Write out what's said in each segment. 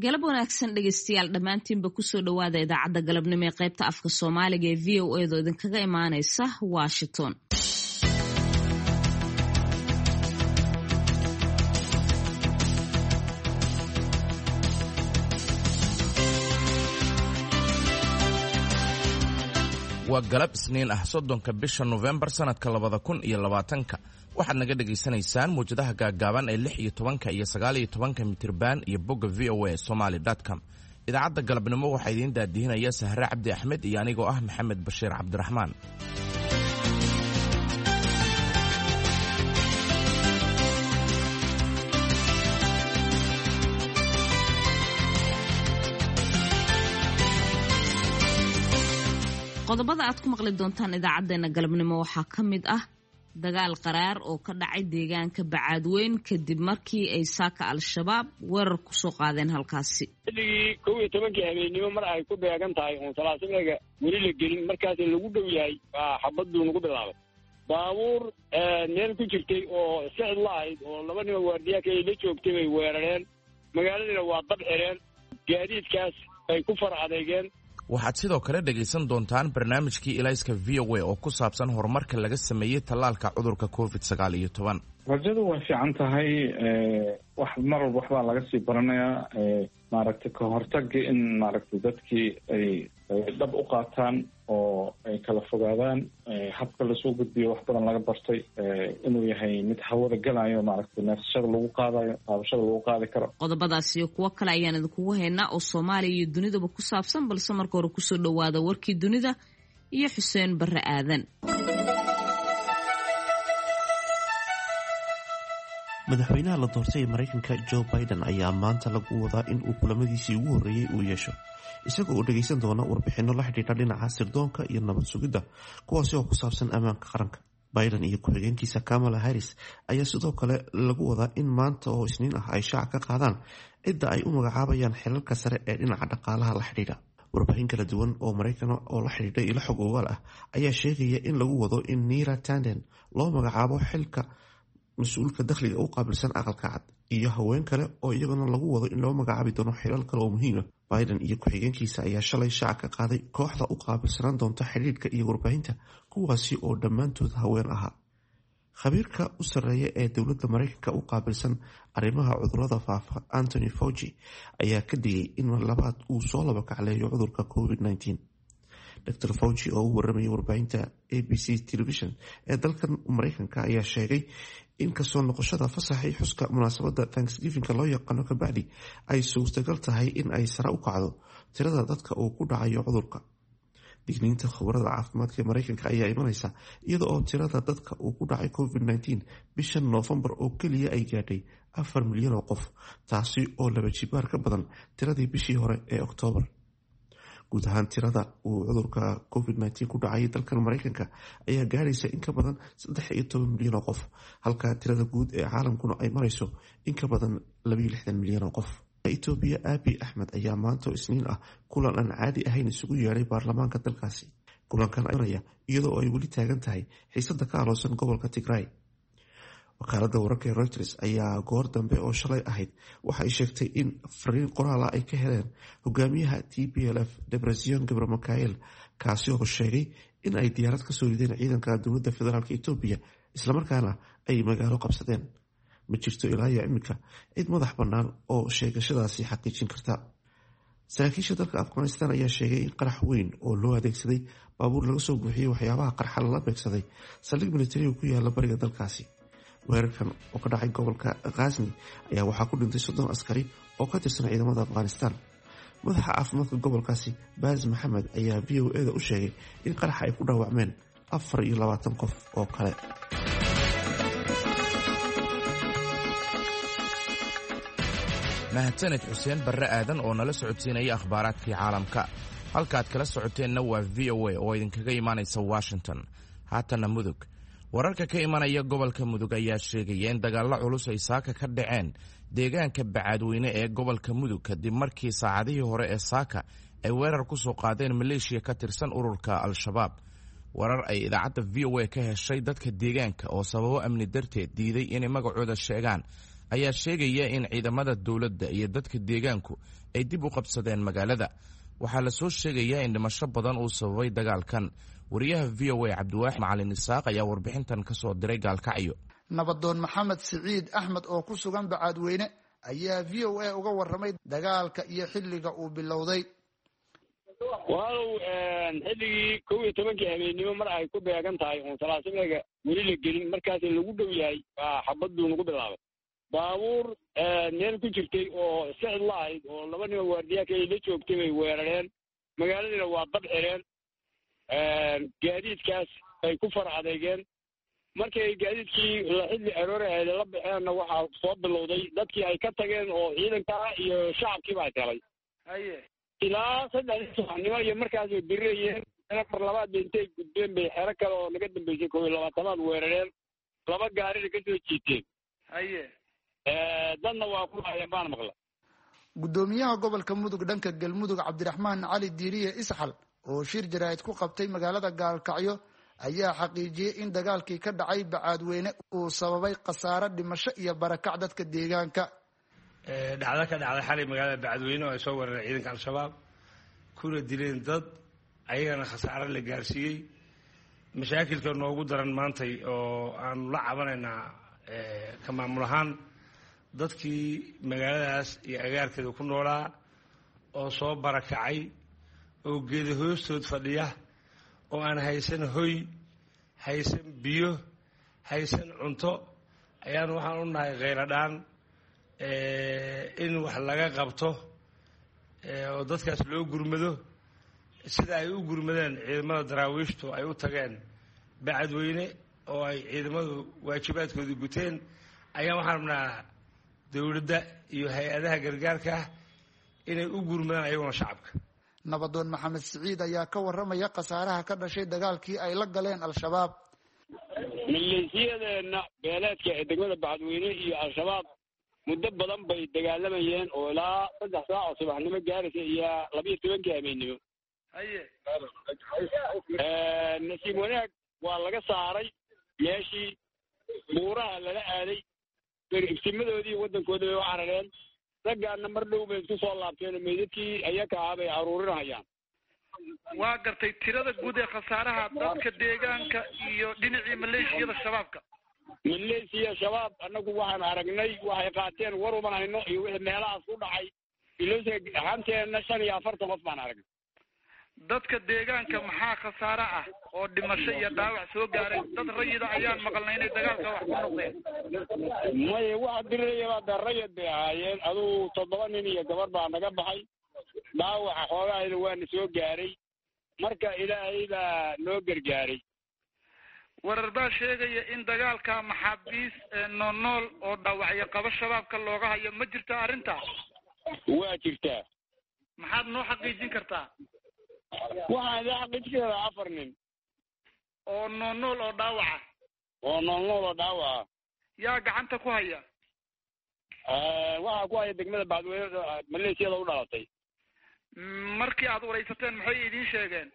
galab wanaagsan dhegeystayaal dhammaantiinba kusoo dhowaada idaacadda galabnimo ee qaybta afka Soomaaliga ee VOA da idinkaga imaanaysa Washington. waa galab isniin ah 30 bisha November sanadka 2020 waxaad naga dhageysanaysaan muujadaha gaagaaban ee 16 iyo 19 mitirban iyo bogga voasomali.com. idaacadda galabnimo waxaa idiin daadihinaya Sahra Cabdi Axmed iyo anigoo ah Maxamed Bashiir Cabdiraxmaan. qodobada aad ku maqli doontaan idaacadeena galabnimo waxaa ka mid ah dagaal qaraar oo ka dhacay deegaanka Bacaadweyn kadib markii ay saaka al-shabaab weerar ku soo qaadeen halkaasi. xilligii 11 habeenimo mar ay ku beegan tahay oo salaasanaga weli la gelin markaas lagu dhow yahay xabadu nagu bilaabay baabuur meel ku jirtay oo sicid lahayd oo laba nin waardiya ka la joogtay way weerareen magaaladana waa dab xireen gaadiidkaas ay ku faraxadeeyeen. waxaad sidoo kale dhegaysan doontaan barnaamijkii ilayska VOA oo ku saabsan horumarka laga sameeyay tallaalka cudurka COVID-19. rajadu way fiican tahay wax mar walba waxbaa laga sii baranayaa maaragtay ka hortagga in maaragtay dadkii ay dhab u qaataan oo ay kala fogaadaan habka lasoo gudbiyo wax badan laga bartay inuu yahay mid hawada galayo maaragtay neefsashada lagu qaadayo qaadashada lagu qaadi karo. qodobadaas iyo kuwo kale ayaan idinkugu haynaa oo Soomaaliya iyo dunidaba ku saabsan balse marka hore kusoo dhowaada warkii dunida iyo Xuseen Barre Aadan. madaxweynaha la doortay ee Mareykanka Joe Biden ayaa maanta lagu wadaa in uu kulamadiisii ugu horreeyay uu yeesho isaga oo dhageysan doona warbixino la xidhiidha dhinaca sirdoonka iyo nabad sugidda kuwaasi oo ku saabsan ammaanka qaranka. Biden iyo ku-xigeenkiisa Kamala Harris ayaa sidoo kale lagu wadaa in maanta oo isniin ah ay shaaca ka qaadaan cidda ay u magacaabayaan xilalka sare ee dhinaca dhaqaalaha la xidhiidha. warbixin kala duwan oo Mareykan oo la xidhiidha ilo xog ogaal ah ayaa sheegaya in lagu wado in Neera Tanden loo magacaabo xilka mas-uulka dakhliga u qaabilsan aqalka cad iyo haween kale oo iyaguna lagu wado in loo magacaabi doono xilal kale oo muhiim ah. Biden iyo ku-xigeenkiisa ayaa shalay shaaca ka qaaday kooxda u qaabilsanaan doonta xidhiidhka iyo warbaahinta kuwaasi oo dhammaantood haween ahaa. khabiirka u sarreeya ee dowladda Mareykanka u qaabilsan arrimaha cudurrada faafa Anthony Fauci ayaa ka digay in labaad uu soo laba kacleeyo cudurka COVID-19. Dr. Fauci oo u waramayay warbaahinta ABC Television ee dalkan Mareykanka ayaa sheegay in kasoo noqoshada fasaxay xuska munaasabadda Thanksgiving loo yaqaano ka bacdi ay suurtagal tahay in ay sare u kacdo tirada dadka uu ku dhacayo cudurka. digniinta khubarada caafimaadka ee Mareykanka ayaa imanaysa iyada oo tirada dadka uu ku dhacay COVID-19 bishan November oo keliya ay gaadhay 4 milyan oo qof, taasi oo laba jibaar ka badan tiradii bishii hore ee Oktoobar. guud ahaan tirada uu cudurka COVID-19 ku dhacay dalkan Mareykanka ayaa gaaraysa in ka badan 13 milyan oo qof, halka tirada guud ee caalamkuna ay marayso in ka badan 62 milyan oo qof. Ethiopia Abiy Ahmed ayaa maanta isniin ah kulan aan caadi ahayn isugu yeeray baarlamaanka dalkaasi. kulankan ayaa iyadoo ay weli taagan tahay xiisada ka aloosan gobolka Tigray. wakaaladda wararka ee Reuters ayaa goor dambe oo shalay ahayd waxa ay sheegtay in fariin qoraal ah ay ka heleen hogaamiyaha TPLF Debretsion Gebremichael kaasi oo sheegay in ay diyaarad ka soo rideen ciidanka dowladda federaalka Ethiopia isla markaana ay magaalo qabsadeen. ma jirto ilaa iyo imika cid madax bannaan oo sheegashadaasi xaqiijin karta. saraakiisha dalka Afghanistan ayaa sheegay in qarax weyn oo loo adeegsaday baabuur laga soo buuxiyey waxyaabaha qarxa lala beegsaday saldhig militari ku yaala bariga dalkaasi. weerarkan oo ka dhacay gobolka Ghazni ayaa waxaa ku dhintay 30 askari oo ka tirsan ciidamada Afghanistan. madaxa caafimaadka gobolkaasi Baz Maxamed ayaa VOA da u sheegay in qaraxa ay ku dhaawacmeen 24 qof oo kale. mahadsaned Xuseen Barre Aadan oo nala socodsiinaya akhbaaraadkii caalamka. halkaad kala socoteenna waa VOA oo idinkaga imaanaysa Washington. haatana Mudug. wararka ka imanaya gobolka Mudug ayaa sheegaya in dagaallo culus ay saaka ka dhaceen deegaanka Bacaadweyne ee gobolka Mudug kadib markii saacadihii hore ee saaka ay weerar ku soo qaadeen maleeshiya ka tirsan ururka al-shabaab. warar ay idaacadda VOA ka heshay dadka deegaanka oo sababo amni darteed diiday inay magacooda sheegaan ayaa sheegaya in ciidamada dowladda iyo dadka deegaanku ay dib u qabsadeen magaalada. waxaa la soo sheegayaa in dhimasho badan uu sababay dagaalkan. wariyaha v o a cabdiwaaxid macalin isaaq ayaa warbixintan ka soo diray gaalkacyo. nabadoon maxamed siciid axmed oo ku sugan bacaadweyne ayaa v o a uga warramay dagaalka iyo xilliga uu bilowday. walow xilligii 11 habeenimo mar ay ku beegan tahay oon salaasimiga weli la gelin markaas lagu dhow yahay xabaddu nagu bilaabay. baabuur meel ku jirtay oo sicid lahayd oo laba nin waardiya ka la joogtay bay weerareen. magaaladina waa dab xireen. gaadiidkaas ay ku far adeegeen. markay gaadiidkii xilli aroorahayda la baxeenna waxaa soo bilowday dadkii ay ka tageen oo ciidanka iyo shacabkiiba ay talay. ilaa 3 subaxnimo iyo markaasay birayeen. mar labaad intay gudbeen bay xero kale oo naga dambeysay 22aad weerareen. 2 gaarina ka soo jiiteen. dadna waa ku hayeen baan maqla. gudoomiyaha gobolka mudug dhanka galmudug cabdiraxmaan cali diiriye isxal oo shir jaraa'id ku qabtay magaalada gaalkacyo ayaa xaqiijiyey in dagaalkii ka dhacay bacaadweyne uu sababay khasaare dhimasho iyo barakac dadka deegaanka. dhacdo ka dhacday xalay magaalada bacaadweyne oo ay soo weerareen ciidanka al-shabaab kuna dileen dad ayagana khasaare la gaarsiiyey. mashaakilka noogu daran maantay oo aanu la cabanaynaa ka maamul ahaan dadkii magaaladaas iyo agaarkeeda ku noolaa oo soo barakacay oo geeda hoostood fadhiya oo aan haysan hoy, haysan biyo, haysan cunto ayaan waxaan u nahay kheyradhaan in wax laga qabto oo dadkaas loo gurmado sida ay u gurmadeen ciidamada daraawiishtu ay u tageen bacadweyne oo ay ciidamadu waajibaadkooda guteen ayaan waxaan rabnaa dowladda iyo hay-adaha gargaarka ah inay u gurmadaan ayaguna shacabka. nabadoon maxamed siciid ayaa ka warramaya khasaaraha ka dhashay dagaalkii ay la galeen al-shabaab. maleesiyadeenna beeleedka ee degmada bacadweyne iyo al-shabaab muddo badan bay dagaalamayeen oo ilaa 3 saac oo subaxnimo gaaraysa iyo 12 habeenimo. nasiib wanaag waa laga saaray meeshii buuraha lala aaday. iftimadoodii waddankooda bay u carareen. raggaana mar dhow bay isku soo laabteen meydadkii ayaka ah bay aruurinayaan. waa gartay tirada guud ee khasaaraha dadka deegaanka iyo dhinacii maleeshiyada shabaabka. maleeshiya shabaab annagu waxaan aragnay waxay qaateen war uman hayno iyo wixii meelahaas ku dhacay ilose ahaanteenna 45 qof baan aragnay. dadka deegaanka maxaa khasaare ah oo dhimasho iyo dhaawac soo gaaray? dad rayida ayaan maqalnay inay dagaalka wax ku noqdeen. maya waxa dirayaba darayad bay ahaayeen. aduu 7 nin iyo gabar baa naga baxay. dhaawaca xoogahayna waana soo gaaray. marka ilaahay baa noo gargaaray. warar baa sheegaya in dagaalka maxaabiis nool oo dhaawacyo qaba shabaabka looga hayo. ma jirtaa arrintaas? waa jirtaa. maxaad noo xaqiijin kartaa? waxaan idin xaqiijin karaa 4 nin oo nool oo dhaawaca. oo nool oo dhaawaca. yaa gacanta ku haya? waxaa ku haya degmada bacadweyne maleeshiyada u dhalatay. markii aad waraysateen maxay idiin sheegeen?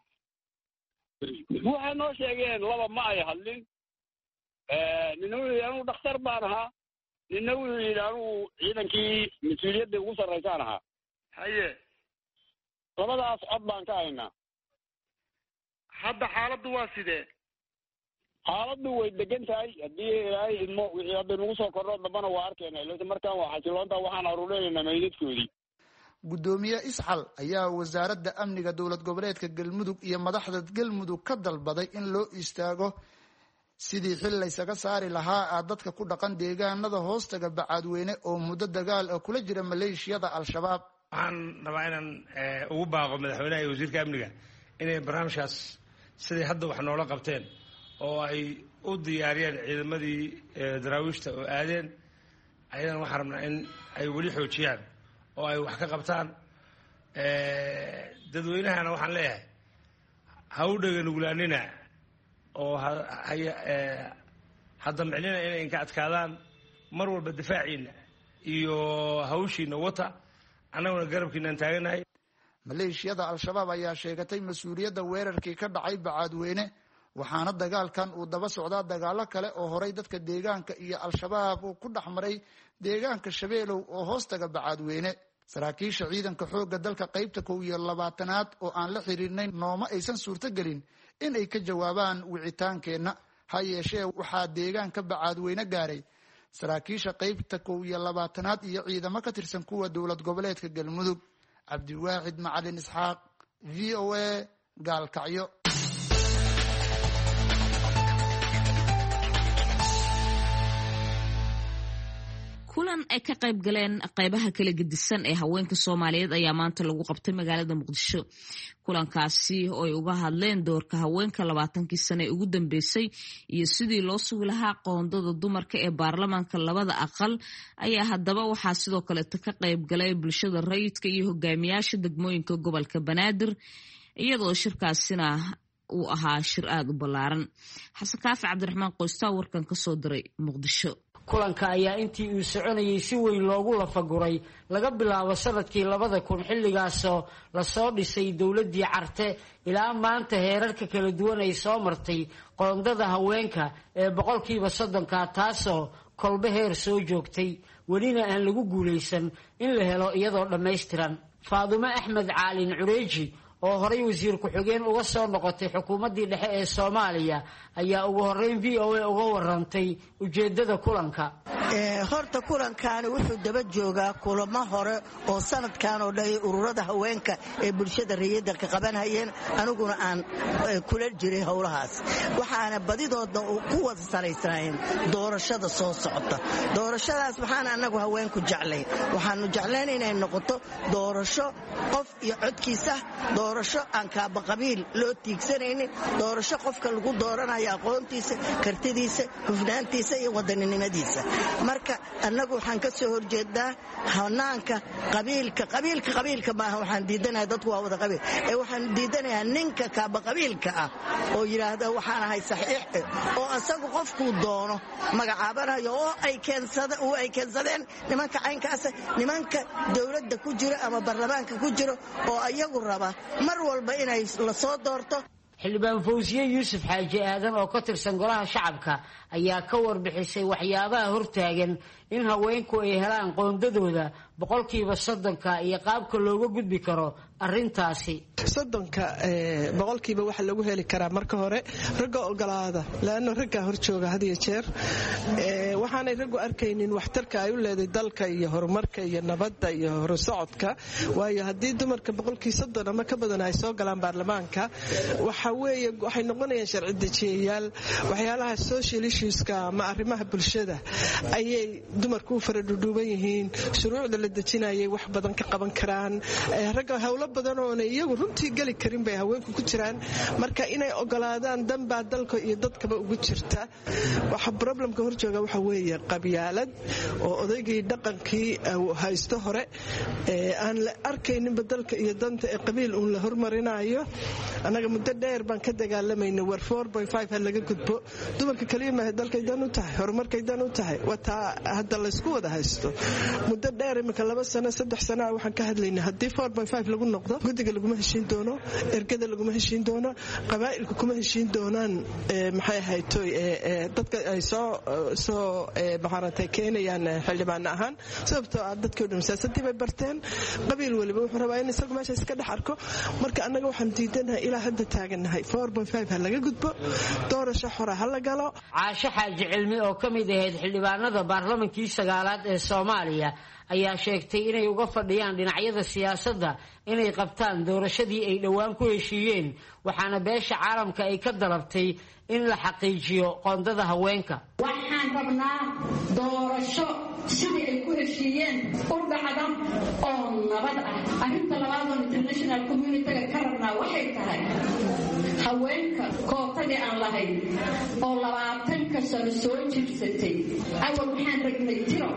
waxay noo sheegeen 2 ma ay hadlin. nina wuxuu yidhi anugu dhakhtar baan ahaa. nina wuxuu yidhi anugu ciidankii mas-uuliyadda ugu sarraysaan ahaa. haye labadaas cod baan ka haynaa. hadda xaaladdu waa sidee? xaaladdu way degan tahay. haddii ilaahay idmo wixii hadda nagu soo kordho dambana waa arkeenaa. ilaa markaan waa xasiloonta waxaan aruurinaynaa meydadkoodii. gudoomiye isxal ayaa wasaaradda amniga dowlad goboleedka galmudug iyo madaxda galmudug ka dalbaday in loo istaago sidii xil laysaga saari lahaa dadka ku dhaqan deegaanada hoostaga bacaadweyne oo muddo dagaal kula jira maleeshiyada al-shabaab. waxaan rabaa inaan ugu baaqo madaxweynaha iyo wasiirka amniga inay barnaamijkaas siday hadda wax noola qabteen oo ay u diyaariyeen ciidamadii daraawiishta oo aadeen ayadana waxaan rabnaa in ay weli xoojiyaan oo ay wax ka qabtaan. dadweynahana waxaan leeyahay ha u dhaganuglaanina oo hadda micnina inay inka adkaadaan. mar walba difaaciina iyo hawshiina wata. annaguna garabkiinaan taaganahay. maleeshiyada al-shabaab ayaa sheegatay mas-uuliyadda weerarkii ka dhacay bacaadweyne waxaana dagaalkan uu daba socdaa dagaalo kale oo horay dadka deegaanka iyo al-shabaab uu ku dhex maray deegaanka shabeelow oo hoostaga bacaadweyne. saraakiisha ciidanka xoogga dalka qaybta 12aad oo aan la xiriirnayn nooma aysan suurtagelin in ay ka jawaabaan wicitaankeenna ha yeeshee waxaa deegaanka Bacaadweyne gaaray saraakiisha qaybta 12aad iyo ciidamo ka tirsan kuwa dowlad goboleedka Galmudug. Cabdiwaahid Macalin Isxaaq, VOA, Gaalkacyo. kulan ay ka qayb galeen qaybaha kala gedisan ee haweenka Soomaaliyeed ayaa maanta lagu qabtay magaalada Muqdisho. kulankaasi oo ay uga hadleen doorka haweenka 20 sano ee ugu dambeysay iyo sidii loo sugi lahaa qoondada dumarka ee baarlamaanka labada aqal ayaa haddaba waxaa sidoo kale ka qayb galay bulshada rayidka iyo hogaamiyaasha degmooyinka gobolka Banaadir iyadoo shirkaasina uu ahaa shir aad u ballaaran. Xasan Kaafi Cabdiraxmaan Qoystaa warkan ka soo diray Muqdisho. kulanka ayaa intii uu soconayay si weyn loogu lafaguray laga bilaabo sanadkii 2000 xilligaasoo la soo dhisay dawladii Carte ilaa maanta heerarka kala duwan ay soo martay qoondada haweenka ee 30% taasoo kolba heer soo joogtay welina aan lagu guuleysan in la helo iyadoo dhameystiran. Faadumo Axmed Caalin Cureeji oo horay wasiir ku-xigeen uga soo noqotay xukuumadii dhexe ee Soomaaliya ayaa ugu horeyn VOA uga warantay ujeedada kulanka. horta kulankaani wuxuu daba joogaa kulamo hore oo sanadkan oo dhan ururada haweenka ee bulshada rayidka ka qabanayeen aniguna aan kula jiray howlahaas waxaana badidooda ku wada saleysnaayeen doorashada soo socota. doorashadaas waxaan anagu haweenku jeclay waxaanu jecleen inay noqoto doorasho qof iyo codkiisa, doorasho aan kaaba qabiil loo tiigsanaynin, doorasho qofka lagu dooranayo aqoontiisa, kartidiisa, hufnaantiisa iyo wadaninimadiisa. marka annagu waxaan ka soo horjeedaa hanaanka qabiilka maaha waxaan diidanayaa dadku waa wada qabiil waxaan diidanayaa ninka kaaba qabiilka ah oo yiraahdo waxaan ahay saxiix oo asagu qofku doono magacaabanayo oo ay keensadeen nimanka caynkaas nimanka dawladda ku jira ama baarlamaanka ku jiro oo ayagu raba mar walba inay la soo doorto. xildhibaan Fawziye Yuusuf Xaaji Aadan oo ka tirsan golaha shacabka ayaa ka warbixisay waxyaabaha hortaagan in haweenku ay helaan qoondadooda 30% iyo qaabka looga gudbi karo arintaasi. 30% waxa lagu heli karaa marka hore ragga ogolaada laana ragga hor jooga had iyo jeer waxaanay raggu arkaynin waxtarka ay u leedahay dalka iyo horumarka iyo nabadda iyo horusocodka waayo haddii dumarka 30% ama ka badan ay soo galaan baarlamaanka waxay noqonayaan sharci dejiyayaal waxyaalaha social issueska ama arrimaha bulshada ayay dumarku u faradhuuban yihiin shuruucda la dejinayay wax badan ka qaban karaan ragga hawlo badan oo iyagu runtii gali karin bay haweenku ku jiraan marka inay ogolaadaan danbaa dalka iyo dadkaba ugu jirta waxa problemka hor jooga waxa weeye qabyaalad oo odaygii dhaqankii haysto hore aan la arkaynin dalka iyo danta ee qabiil uu la hormarinayo anaga muddo dheer baan ka dagaalamayna war 4.5 laga gudbo dumarka kaliya ma dalka idan u tahay horumarka idan u tahay wata hadda la isku wada haysto muddo dheer imika 2 sano 3 sano waxaan ka hadlaynaa hadii 4.5 lagu noqdo gudiga laguma heshiin doono ergada laguma heshiin doono qabaa'ilku kuma heshiin doonaan maxay ahayto dadka ay soo baxarantay keenayaan xildhibaan ahaan sababtoo ah dadkii siyaasadii bay barteen qabiil waliba wuxuu rabaa in isagu meesha iska dhex arko marka annaga waxaan diidanahay ilaa hadda taaganahay 4.5 laga gudbo doorasho xor ah la galo. Caasho Xaaji Cilmi oo kamid ahayd xildhibaanada baarlamaankii 9aad ee Soomaaliya ayaa sheegtay inay uga fadhiyaan dhinacyada siyaasadda inay qabtaan doorashadii ay dhawaan ku heshiiyeen waxaana beesha caalamka ay ka dalabtay in la xaqiijiyo qoondada haweenka. waxaan rabnaa doorasho sidii ay ku heshiiyeen u dhacda oo nabad ah. arrinta labaad oo international community-ga ka rabnaa waxay tahay haweenka kootadii aan lahayn oo 20 sano soo jirsatay awal waxaan ragnay tiro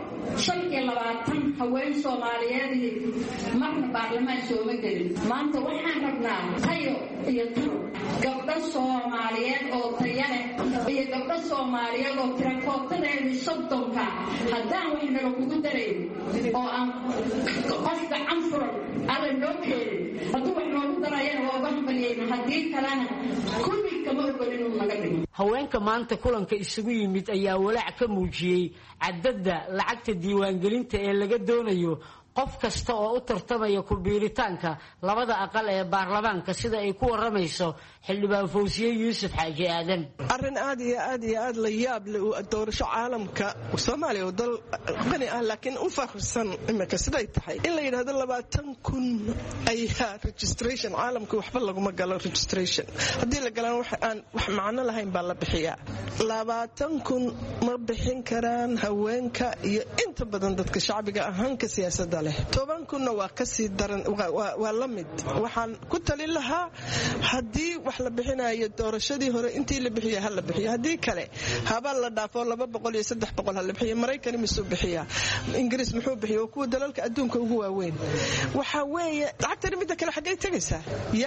25 haween Soomaaliyeed marna baarlamaan sooma gelin maanta waxaan rabnaa tayo iyo tiro gabdho Soomaaliyeed oo tayo leh iyo gabdho Soomaaliyeed oo tiro kootadeedii 30 haddaan waxna lagu daray oo aan qofka anfuran ala loo keenin hadduu wax noogu darayana waa uga hambaliyeyna haddii kalena kulli kama ogolin uu naga dhigo. haweenka maanta kulanka isugu yimid ayaa walaac ka muujiyey cadadda lacagta diiwaangelinta ee laga doonayo qof kasta oo u tartamaya ku-biiritaanka labada aqal ee baarlamaanka sida ay ku waramayso xildhibaan Fawsiye Yuusuf Xaaji Aadan. arrin aad iyo aad la yaab leh doorasho caalamka Soomaaliya oo dal qani ah laakiin u faahfaahsan imika siday tahay in la yiraahdo 20,000 ayaa registration caalamka waxba laguma galo registration haddii la galaan wax macno lahayn baa la bixiyaa 20,000 ma bixin karaan haweenka iyo inta badan dadka shacbiga ahaanka siyaasadda leh 10,000 waa ka sii daran waa la mid waxaan ku talin lahaa haddii wax la bixinayo doorashadii hore intii la bixiyo hal la bixiyo haddii kale haba la dhaafo 200 iyo 300 hal la bixiyo Mareykan misuu bixiyaa Ingiriis muxuu bixiyaa kuwa dalalka adduunka ugu waaweyn waxa weeye lacagta midda kale xagee tagaysaa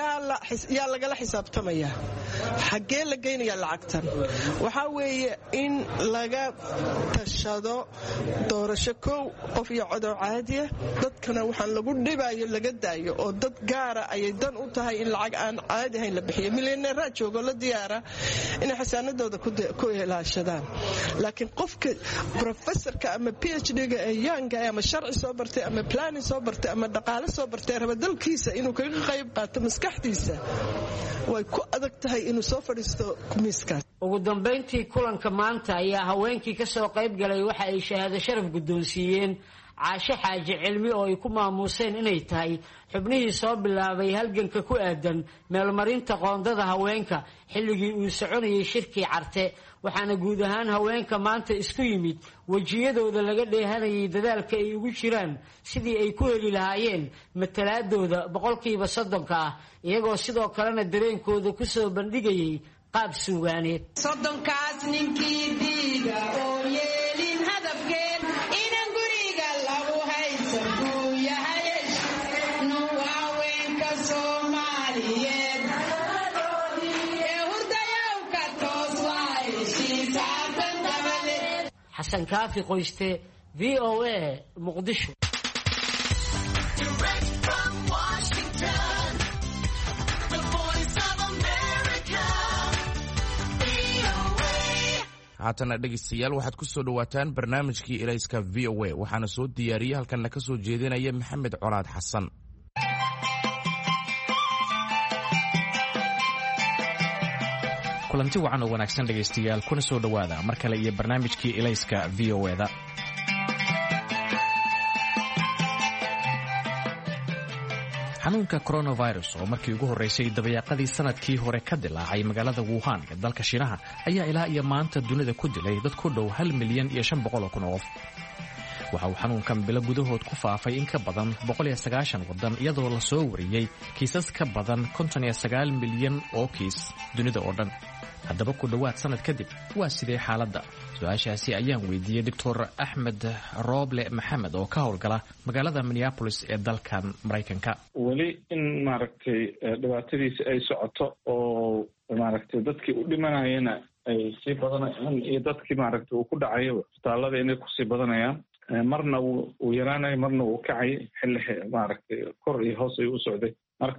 yaa lagala xisaabtamaya xagee la geynayaa lacagtan waxa weeye in laga tashado doorasho qof iyo cod caadi ah dadkana waxaan lagu dhibayo laga daayo oo dad gaara ay dan u tahay in lacag aan caadi ahayn la bixiyo milyaneera joogo la diyaara in xasaanadooda ku ilaashadaan laakiin qofka professorka ama PhD-ga ee young ama sharci soo bartay ama planning soo bartay ama dhaqaale soo bartay raba dalkiisa inuu kaga qayb qaato maskaxdiisa way ku adag tahay inuu soo fadhiisto miiskaas. ugu dambeyntii kulanka maanta ayaa haweenkii ka soo qayb galay waxa ay shahaado sharaf guddoonsiiyeen Caashe Xaaji Cilmi oo ay ku maamuuseen inay tahay xubnihii soo bilaabay halganka ku aadan meelmarinta qoondada haweenka xilligii uu soconayay shirkii Carte waxaana guud ahaan haweenka maanta isku yimid wajiyadooda laga dheehanayay dadaalka ay ugu jiraan sidii ay ku heli lahaayeen matalaadooda 30% ah iyagoo sidoo kalena dareenkooda ku soo bandhigayay qaab suugaaneed. 30kaas ninkii diiga oo yeelin hadafkeen inaan guriga lagu haysan uu yahay nuwaawenka Soomaaliyeed ee hurdayow ka toos waayishiisaasan dabale. Xasan Kaafi Qoyste VOA Muqdisho. haatana dhegaystayaal waxaad ku soo dhawaataan barnaamijkii Ilayska VOA waxaana soo diyaariyay halkan ka soo jeedinaya Maxamed Colaad Xasan. kulanti wacan oo wanaagsan dhegaystayaal kuna soo dhawaada mar kale iyo barnaamijkii Ilayska VOA-da. xanuunka coronavirus oo markii ugu horeysay dabayaaqadii sanadkii hore ka dilaacay magaalada Wuhan ee dalka Shiinaha ayaa ilaa iyo maanta dunida ku dilay dad ku dhow 1,500,000 oo qof. waxa uu xanuunkan bilo gudahood ku faafay in ka badan 190 wadan iyadoo la soo wariyay kiisas ka badan 59 milyan oo kiis dunida oo dhan. haddaba ku dhawaad sanad kadib waa sidee xaaladda? su-aashaasi ayaan weydiiyey Dr. Axmed Rooble Maxamed oo ka howlgala magaalada Minneapolis ee dalkan Mareykanka. weli in maaragtay dhibaatadiisa ay socoto oo maaragtay dadkii u dhimanayana ay sii badanayaan iyo dadkii maaragtay uu ku dhacayo isbitaalada inay kusii badanayaan marna uu yaraanayo marna uu kacay xilli maaragtay kor iyo hoos ay u socday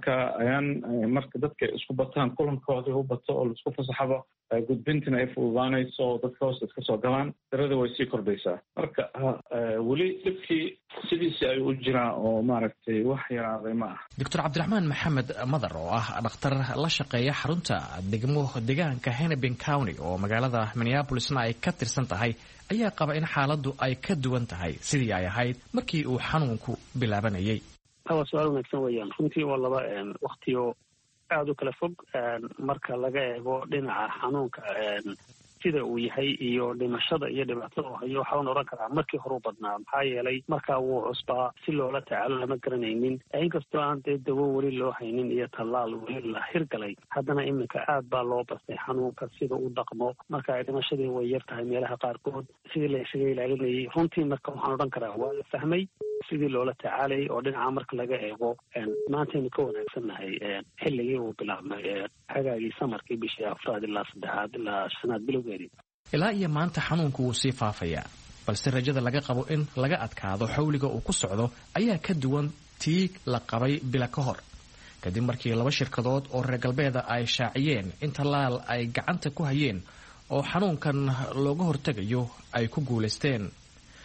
marka dadka isku bataan kulankoodii u bato oo laisku fasaxaba gudbintina ay fududaanayso oo dadka hoos iska soo galaan tirada way sii kordhaysaa marka weli dhibkii sidiisii ay u jiraan oo maaragtay wax yaraaday ma ah. Dr. Cabdiraxmaan Maxamed Madar oo ah dhakhtar la shaqeeya xarunta deegaanka Hennepin County oo magaalada Minneapolisna ay ka tirsan tahay ayaa qaba in xaaladdu ay ka duwan tahay sidii ay ahayd markii uu xanuunku bilaabanayay. waa su-aal wanaagsan weeyaan runtii waa laba waktiyo aada u kala fog marka laga eego dhinaca xanuunka sida uu yahay iyo dhimashada iyo dhibaatada uu hayo waxaan oran karaa markii hore u badnaa maxaa yeelay markaa wuu cusbaa si loola tacaalo lama garanaynin inkastoo aan dee dawo weli loo haynin iyo tallaal weli la hirgalay haddana iminka aad baa loo bastay xanuunka sida u dhaqmo marka dhimashadii way yar tahay meelaha qaarkood sidii la isaga ilaalinayay runtii marka waxaan odhan karaa waa la fahmay sidii loola tacaalayay oo dhinaca marka laga eego maantaynu ka wanaagsannahay xilligii uu bilaabmay hagaagii samarkii bishii 4 ilaa 3 ilaa 5 bilowgeedii. ilaa iyo maanta xanuunku wuu sii faafayaa balse rajada laga qabo in laga adkaado xawliga uu ku socdo ayaa ka duwan tii la qabay bila ka hor kadib markii 2 shirkadood oo reer galbeeda ay shaaciyeen in tallaal ay gacanta ku hayeen oo xanuunkan looga hortagayo ay ku guulaysteen.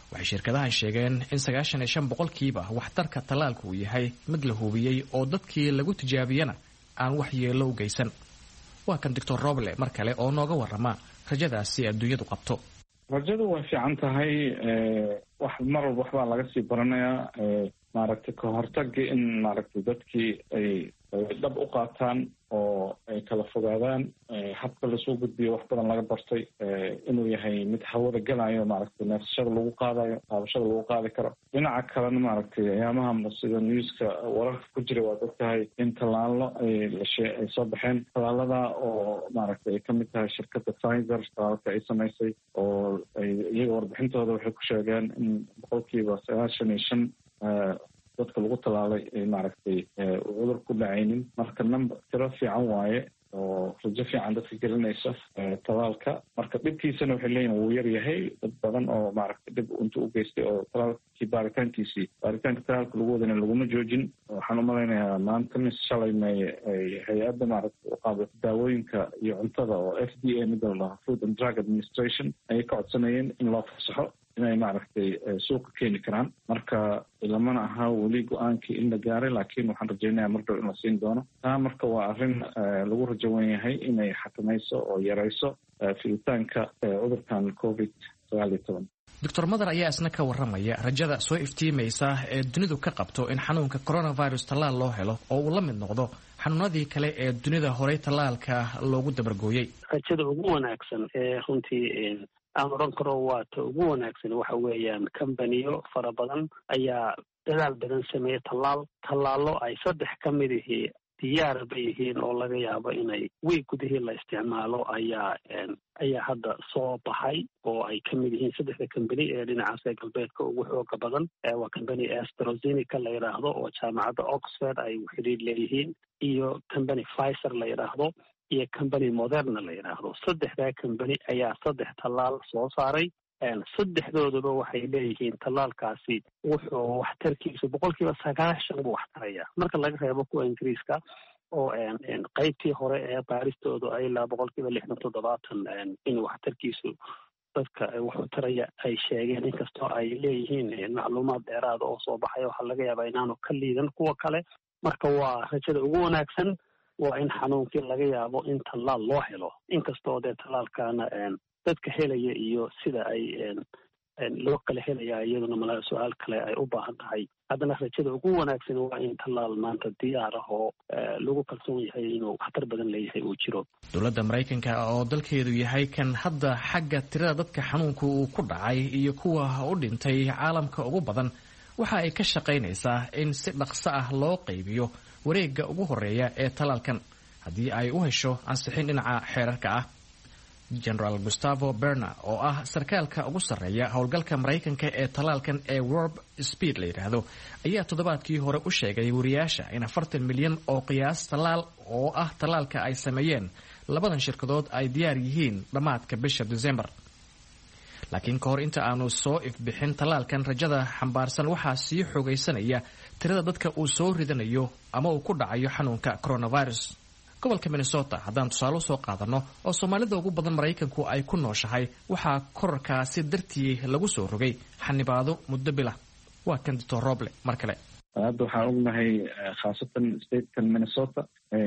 waxay shirkadahan sheegeen in 95% waxtarka tallaalku uu yahay mid la hubiyey oo dadkii lagu tijaabiyana aan wax yeelo u geysan. waa kan Dr. Roble mar kale oo nooga warrama rajadaasi adduunyadu qabto. rajadu way fiican tahay, wax mar walba waxbaa laga sii baranayaa, maaragtay ka hortagii in maaragtay dadkii ay dhab u qaataan oo ay kala fogaadaan, habka lasoo gudbiyo wax badan laga bartay, inuu yahay mid hawada galayo, maaragtay neefsashada lagu qaadayo, qaabashada lagu qaadi karo. dhinaca kalena maaragtay ayaamaha sida newska wararka ku jira waa ogtahay in tallaalo ay soo baxeen, tallaalada oo maaragtay ay kamid tahay shirkadda Pfizer tallaalka ay samaysay, oo iyaga warbixintooda waxay ku sheegeen in 95% dadka lagu tallaalay ay maaragtay cudur ku dhacaynin. marka tiro fiican waaye oo rajo fiican dadka gelinaysa tallaalka. marka dhibkiisana waxay leeyihin wuu yar yahay, dad badan oo maaragtay dhib intuu u geystay oo tallaalkii baaritaanka tallaalka lagu wadana laguma joojin. waxaan u malaynayaa maanta mis shalay hay-adda maaragtay u qaabilta daawooyinka iyo cuntada oo FDA midda la dhaho Food and Drug Administration ayay ka codsanayeen in loo fasaxo inay maaragtay suuqa keeni karaan. marka lamana aha weli go-aankii in la gaaray, laakiin waxaan rajaynayaa mar dhow in la siin doono. taa marka waa arrin lagu rajo wen yahay inay xakamayso oo yarayso fiditaanka cudurkan COVID-19. Dr. Madar ayaa isna ka warramaya rajada soo iftiimaysa ee dunidu ka qabto in xanuunka coronavirus tallaal loo helo oo uu la mid noqdo xanuunadii kale ee dunida horey tallaalka loogu dabargooyey. rajada ugu wanaagsan ee runtii aan oran karo waa ta ugu wanaagsan waxa weeyaan kambaniyo fara badan ayaa dadaal badan sameeyay tallaalo ay 3 ka mid yihiin diyaar bay yihiin oo laga yaabo inay week gudihii la isticmaalo ayaa hadda soo baxay, oo ay ka mid yihiin 3 kambani ee dhinacaas galbeedka ugu xooga badan. waa kambani AstraZeneca la yidhaahdo oo jaamacadda Oxford ay xiriir leeyihiin, iyo kambani Pfizer la yidhaahdo, iyo kambani Moderna la yidhaahdo. 3 kambani ayaa 3 tallaal soo saaray. 3dooduba waxay leeyihiin tallaalkaasi wuxuu waxtarkiisu 90% buu waxtaraya marka laga reebo kuwa Ingiriiska oo qaybtii hore ee baaristoodu ay ilaa 67% in waxtarkiisu dadka wuxuu taraya ay sheegeen. inkastoo ay leeyihiin macluumaad dheeraad oo soo baxay waxaa laga yaabaa inaanu ka liidan kuwa kale. marka waa rajada ugu wanaagsan waa in xanuunkii laga yaabo in tallaal loo helo, inkastoo dee tallaalkaana dadka helaya iyo sida ay loo kala helaya iyaduna malaa su-aal kale ay u baahan tahay. haddana rajada ugu wanaagsan waa in tallaal maanta diyaar ah oo lagu kalsoon yahay inuu waxtar badan leeyahay uu jiro. dowladda Maraykanka oo dalkeedu yahay kan hadda xagga tirada dadka xanuunku uu ku dhacay iyo kuwa u dhintay caalamka ugu badan, waxa ay ka shaqaynaysaa in si dhaqso ah loo qaybiyo wareegga ugu horeeya ee tallaalkan haddii ay u hesho ansixin dhinaca xeerarka ah. General Gustavo Berna oo ah sarkaalka ugu sarreeya howlgalka Maraykanka ee tallaalkan ee Warp Speed la yidhaahdo ayaa toddobaadkii hore u sheegay wariyaasha in 40 milyan oo qiyaas tallaal oo ah tallaalka ay sameeyeen 2 shirkadood ay diyaar yihiin dhammaadka bisha December. laakiin ka hor inta aanu soo ifbixin tallaalkan rajada xambaarsan waxaa sii xoogaysanaya tirada dadka uu soo ridanayo ama uu ku dhacayo xanuunka coronavirus. gobolka Minnesota haddaan tusaale soo qaadano oo Soomaalida ugu badan Maraykanku ay ku nooshahay, waxaa kororkaasi dartii lagu soo rogay xanibaado muddo bila. waa kan Dr. Roble mar kale. hadda waxaan ognahay khaasatan statekan Minnesota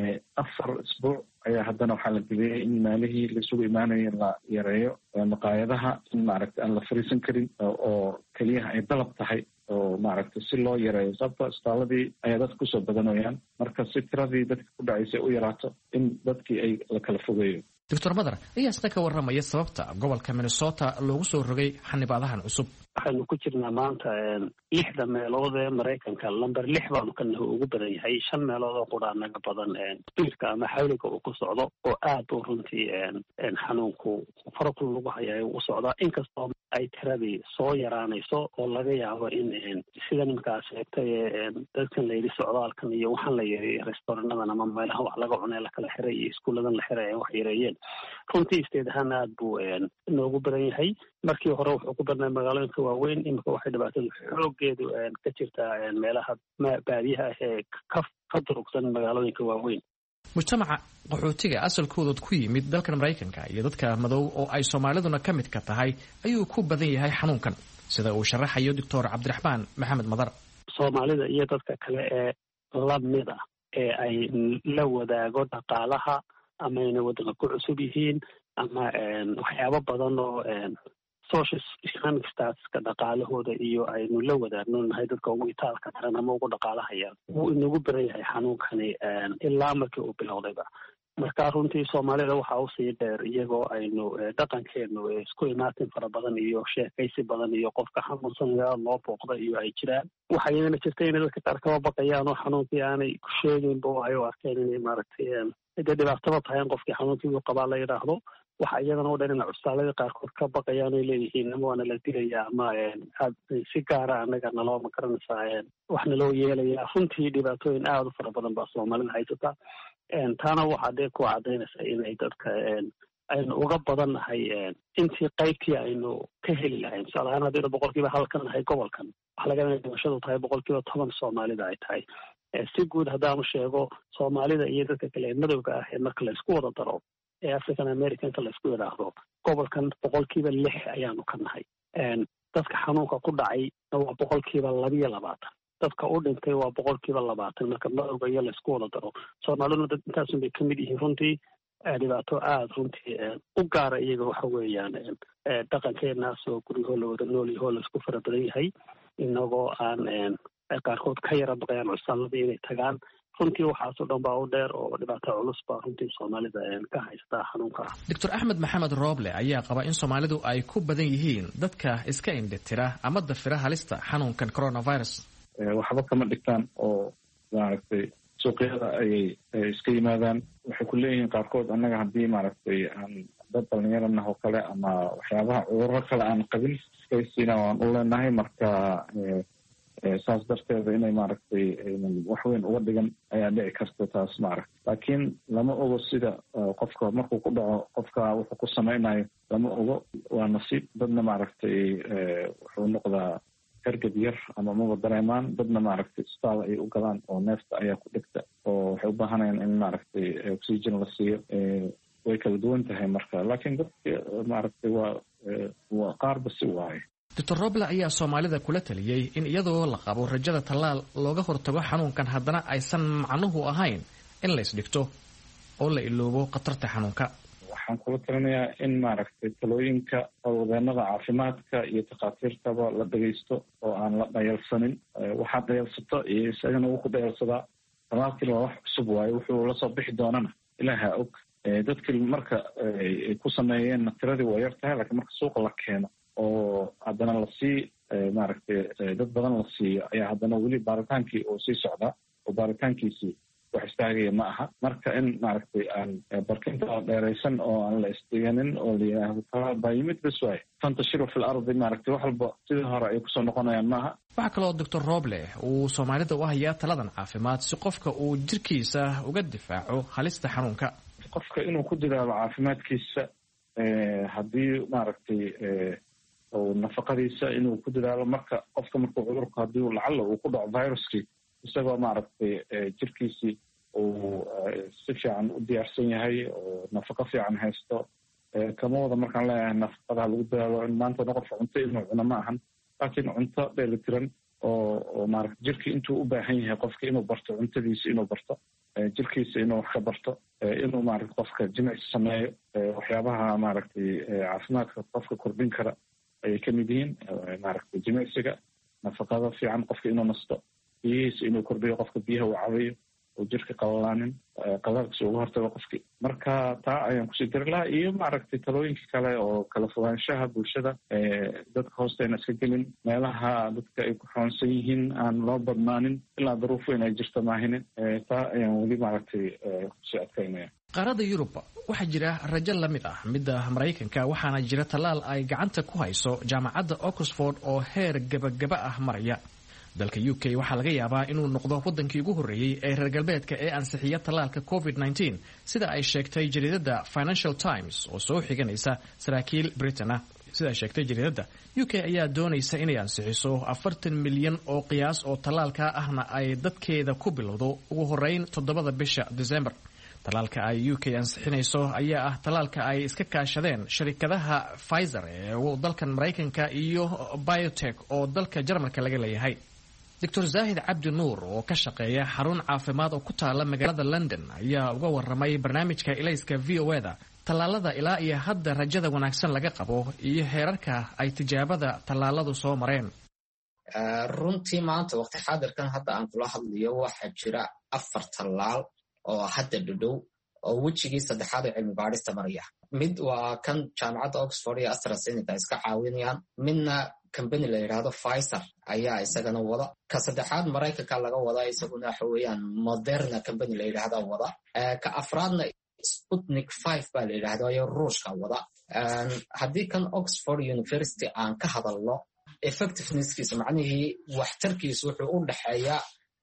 4 isbuuc ayaa haddana waxaa la geliyay in maalihii laisugu imaanaya la yareeyo, maqaayadaha in maaragtay aan la fariisan karin oo keliyaha ay dalab tahay oo maaragtay si loo yareeyo, sababto isbitaaladii ayaa dadka kusoo badanayaan. marka si tiradii dadka ku dhacaysay u yaraato in dadkii ay la kala fogeeyo. Dr. Madar ayaa isna ka warramaya sababta gobolka Minnesota loogu soo rogay xanibaadahan cusub. waxaynu ku jirnaa maanta 6 meelood ee Maraykanka lambar 6 baanu ka ugu badan yahay. 5 meelood oo qura naga badan speedka ama xawliga uu ku socdo oo aad u runtii xanuunku farqul lagu hayo u socda, inkastoo ay tiradii soo yaraanayso oo laga yaabo in sida nimankaas sheegtay dadkan la yiri socdaalkan iyo waxaan la yiri restaurantada ama meelaha wax laga cunay la kala xiray iyo iskuuladan la xiray wax yareeyeen. runtii isteedahan aad buu noogu badan yahay. markii hore wuxuu ku badnaa magaalooyinka waaweyn, imika waxay dhibaatada xoogeedu ka jirtaa meelaha baadiyaha ee ka durugsan magaalooyinka waaweyn. mujtamaca qaxootiga asalkooda ku yimid dalkan Maraykanka iyo dadka madow oo ay Soomaaliduna ka mid ka tahay ayuu ku badan yahay xanuunkan. sida uu sharaxayo doctor cabdiraxmaan maxamed madar. soomaalida iyo dadka kale ee lamid ah ee ay la wadaago dhaqaalaha ama ayna waddanka ku cusub yihiin ama waxyaabo badan oo social economic statuska dhaqaalahooda iyo aynu la wadaagno nahay dadka ugu itaalka daran ama ugu dhaqaalahayaan wuu inagu baran yahay xanuunkani ilaa markii uu bilowdayba. marka runtii soomaalida waxa u sii dheer iyagoo aynu dhaqankeenu isku imaatin fara badan iyo sheekaysi badan iyo qofka xanuunsanaya loo booqda iyo ay jiraan. waxaa iyadana jirta inay dadka qaar kaba baqayaan oo xanuunkii aanay ku sheegaynba oo ay u arkeen inay maaragtay dee dhibaataba tahay in qofkii xanuunkii uu qabaa la yidhaahdo. waxa iyadana u dheer ina cusbitaalada qaarkood ka baqayaan ay leeyihiin ama waana la dilaya ama aad si gaara anaga naloo ma garanaysaa wax naloo yeelaya. runtii dhibaatooyin aada u fara badan baa soomaalida haysata. taana waxaa dee ku cadaynaysaa inay dadka aynu uga badannahay intii qaybtii aynu ka heli lahayn. tusaale ahaan haddaynu 100% ka nahay gobolkan waxa laga yaabaa dhimashadu tahay 10% soomaalida ay tahay. si guud haddaanu sheego soomaalida iyo dadka kale ee madowga ah ee marka la isku wada daro ee african americanka la isku yidhaahdo gobolkan 6% ayaanu ka nahay. dadka xanuunka ku dhacay waa 220%. dadka u dhintay waa 20% marka madowga iyo la isku wada daro. soomaaliduna dad intaasun bay ka mid yihiin runtii dhibaato aada runtii u gaara iyaga waxa weeyaan dhaqankeenaas oo guryahoo la wada nool yahoo la isku fara badan yahay inagoo aan qaarkood ka yara baqayaan cusbitaaladii inay tagaan. runtii waxaasoo dhan baa u dheer oo dhibaato culus baa runtii soomaalida ka haystaa xanuunka. doctor axmed maxamed rooble ayaa qaba in soomaalidu ay ku badan yihiin dadka iska indhitira ama dafira halista xanuunkan coronavirus. waxba kama dhigtaan oo maaragtay suuqyada ayay iska yimaadaan. waxay ku leeyihiin qaarkood annaga haddii maaragtay aan dad dhalinyaranah oo kale ama waxyaabaha cudurro kale aan qabin iskaysiina waan u leenahay. marka saas darteeda inay maaragtay wax weyn uga dhigan ayaa dhici karta taas maaragtay. laakiin lama ogo sida qofka markuu ku dhaco qofka wuxuu ku samaynayo lama ogo. waa nasiib. dadna maaragtay wuxuu noqdaa hergab yar ama maba dareemaan. dadna maaragtay isbitaal ay u galaan oo neefta ayaa ku dhigta oo waxay u baahanayaan in maaragtay oxygen la siiyo. way kala duwan tahay marka. laakiin dadka maaragtay waa qaarba si waaye. doctor roble ayaa soomaalida kula taliyey in iyadoo la qabo rajada tallaal looga hortago xanuunkan haddana aysan macnuhu ahayn in la isdhigto oo la iloobo khatarta xanuunka. waxaan kula talinayaa in maaragtay talooyinka howlwadeenada caafimaadka iyo takhaatiirtaba la dhagaysto oo aan la dhayalsanin. waxaad dhayalsato iyo isagana wuu ku dhayalsadaa. talaalkiina waa wax cusub waaye. wuxuu la soo bixi doonana ilaaha og. dadkii marka ay ku sameeyeen tiradii waa yar tahay. laakiin marka suuqa la keeno oo haddana lasii maaragtay dad badan la siiyo ayaa haddana weli baaritaankii oo sii socdaa oo baaritaankiisii wax istaagaya ma aha. marka in maaragtay aan barkinta dheeraysan oo aan la isdiganin oo la yidhaahdo talaal baa yimid bas waaye. tantashiru fil ardi maaragtay wax walba sidii hore ay kusoo noqonayaan maaha. waxaa kaloo doctor roble uu soomaalida u hayaa taladan caafimaad si qofka uu jirkiisa uga difaaco halista xanuunka. qofka inuu ku dadaalo caafimaadkiisa haddii maaragtay nafaqadiisa inuu ku dadaalo. marka qofka markuu cudurku haddii lacalla uu ku dhaco viruskii isagoo maaragtay jirkiisii uu si fiican u diyaarsan yahay oo nafaqo fiican haysto. kama wada markaan leeyahay nafaqadaha lagu dadaalo in maantana qofka cunto inuu cuno ma ahan. laakiin cunto dheelitiran oo maaragta jirkii intuu u baahan yahay qofka inuu barto cuntadiisa inuu barto jirkiisa inuu wax ka barto inuu maaragta qofka jimicsi sameeyo. waxyaabaha maaragtay caafimaadka qofka kordhin kara ayay ka mid yihiin maaragtay jimicsiga, nafaqada fiican qofka inuu nasto, biyihiisa inuu kordhiyo qofka biyaha uu cabayo oo jirka qalalaanin qalalkiisa uga hortago qofkii. marka taa ayaan kusii dari lahaa iyo maaragtay talooyinka kale oo kala fogaanshaha bulshada dadka hoosteena iska gelin meelaha dadka ay ku xoonsan yihiin aan loo badnaanin ilaa daruuf weyn ay jirto maahinin. taa ayaan weli maaragtay kusii adkaynaya. qaarada Yurub waxaa jira rajo la mid ah midda Mareykanka waxaana jira tallaal ay gacanta ku hayso jaamacadda Oxford oo heer gabagaba ah maraya. dalka UK waxaa laga yaabaa inuu noqdo wadankii ugu horeeyay ee reer galbeedka ee ansixiya tallaalka COVID-19 sida ay sheegtay jariidada Financial Times oo soo xiganaysa saraakiil Britain ah. sida ay sheegtay jariidada UK ayaa doonaysa inay ansixiso 40 milyan oo qiyaas oo tallaalka ahna ay dadkeeda ku bilowdo ugu horeyn 7 bisha December. talaalka ay UK ansixinayso ayaa ah talaalka ay iska kaashadeen sharikadaha Pfizer ee dalkan Mareykanka iyo BioNTech oo dalka Jarmalka laga leeyahay. Dr. Zahid Cabdi Nuur oo ka shaqeeya xarun caafimaad oo ku taala magaalada London ayaa uga warramay barnaamijka Ilayska VOA-da talaalada ilaa iyo hadda rajada wanaagsan laga qabo iyo heerarka ay tijaabada talaaladu soo mareen. runtii maanta waqti xaadirkan hadda aan kula hadlayo waxaa jira 4 talaal oo hadda dhadhow oo wejigii saddexaad ee cilmi baadhista maraya. mid waa kan jaamacadda Oxford iyo AstraZeneca iska caawinayaan, midna company la yiraahdo Pfizer ayaa isagana wada, ka saddexaad Mareykanka laga wada isaguna waxa weeyaan Moderna company la yiraahdo wada, ka afraadna Sputnik 5 baa la yiraahdo ayaa Ruushka wada. haddii kan Oxford University aan ka hadalno effectiveness-kiisa macnihii waxtarkiisu wuxuu u dhaxeeyaa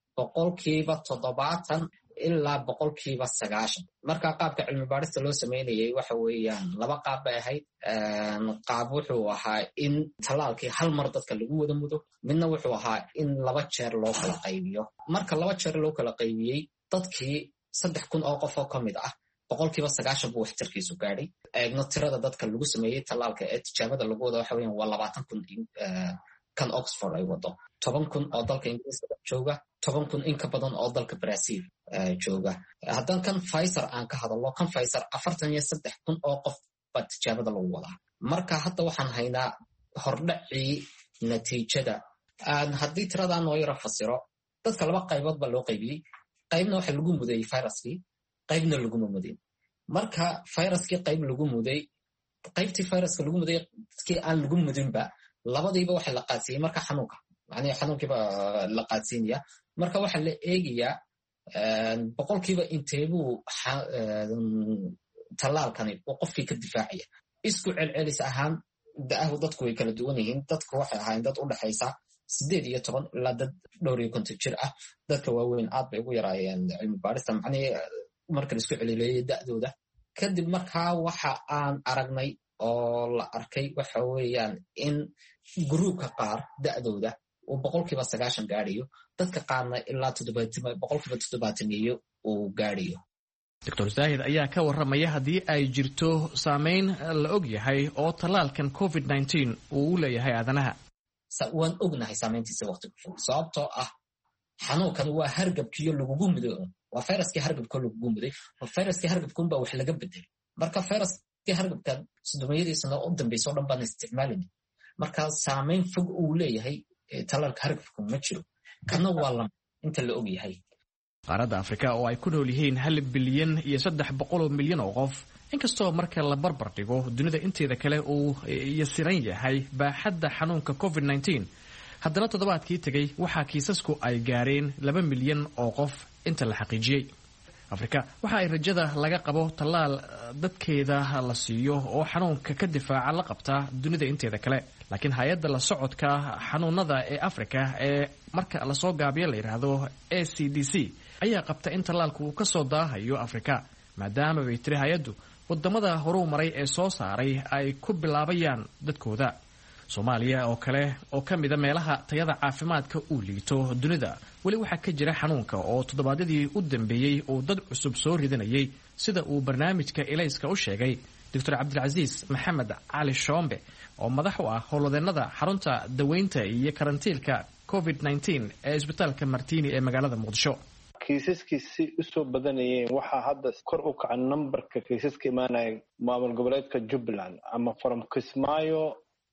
70% ilaa 90%. marka qaabka cilmi baadhista loo sameynayay waxa weeyaan 2 qaab bay ahayd. qaab wuxuu ahaa in talaalkii hal mar dadka lagu wada mudo, midna wuxuu ahaa in 2 jeer loo kala qaybiyo. marka 2 jeer loo kala qaybiyey dadkii 3,000 oo qof oo ka mid ah 90% buu waxtarkiisu gaadhay. eegno tirada dadka lagu sameeyey talaalka ee tijaabada lagu wada waxa weeyaan waa 20,000 kan Oxford ay wado, 10,000 oo dalka Ingiriiska jooga, 10,000 in ka badan oo dalka Brazil jooga. haddaan kan Pfizer aan ka hadalno, kan Pfizer 43,000 oo qof baa tijaabada lagu wadaa. marka hadda waxaan haynaa hordhacii natiijada. haddii tiradan oo yara fasiro, dadka 2 qaybood baa loo qaybiyey. qaybna waxa lagu muday viruskii, qaybna laguma mudin. marka viruskii qayb lagu muday, qaybtii viruska lagu muday dadkii aan lagu mudinba labadiiba waxa la qaadsiiyey marka xanuunka, macnaheedu xanuunkiiba la qaadsiinaya. marka waxa la eegayaa boqolkiiba inteebuu talaalkani oo qofkii ka difaacaya. isku celcelis ahaan da'ahu dadku way kala duwan yihiin. dadku waxay ahaayeen dad u dhaxaysa 18 ilaa dad dhowr iyo 50 jir ah. dadka waaweyn aad bay ugu yaraayeen cilmi baadhista, macnaheedu marka la isku celileeyay da'dooda. kadib markaa waxa aan aragnay oo la arkay waxa weeyaan in gruubka qaar da'dooda uu 90% gaadhayo, dadka qaarna ilaa 70% uu gaadhayo. Dr. Zahid ayaa ka warramaya haddii ay jirto saameyn la og yahay oo talaalkan COVID-19 uu u leeyahay aadanaha. waan ognahay saameyntiisa waqti ku fog, sababtoo ah xanuunkan waa hargabkiyo lagugu mudo, waa fayraskii hargabka lagugu muday. fayraskii hargabkun baa wax laga bedelay. marka fayraskii hargabkan 30 sano u dambaysa oo dhan baan isticmaalin. marka saameyn fog uu leeyahay talaalka hargabka ma jiro. kana waa lama inta la og yahay. qaaradda Afrika oo ay ku nool yihiin 1 bilyan iyo 300 milyan oo qof, inkastoo marka la barbar dhigo dunida inteeda kale uu yasiran yahay baaxadda xanuunka COVID-19, haddana toddobaadkii tagay waxaa kiisasku ay gaareen 2 milyan oo qof inta la xaqiijiyey. Afrika waxa ay rajada laga qabo talaal dadkeeda la siiyo oo xanuunka ka difaaca la qabta dunida inteeda kale. laakiin hay'adda la socodka xanuunada ee Afrika ee marka la soo gaabiyo la yiraahdo ACDC ayaa qabta in talaalku uu ka soo daahayo Afrika, maadaama ay tiri hay'addu wadamada horu maray ee soo saaray ay ku bilaabayaan dadkooda. Soomaaliya oo kale oo kamida meelaha tayada caafimaadka uu liito dunida, wali waxa ka jira xanuunka oo toddobaadyadii u dambeeyay oo dad cusub soo ridanayay, sida uu barnaamijka Ilayska u sheegay Dr. Cabdilcaziz Maxamed Cali Shombe oo madax u ah howlwadeennada xarunta daweynta iyo karantiilka COVID-19 ee isbitaalka Martini ee magaalada Muqdisho. kiisaskiisi usoo badanayeen waxaa hadda kor u kaca numberka kiisaska imaanaya maamul goboleedka Jubbaland ama from Kismaayo,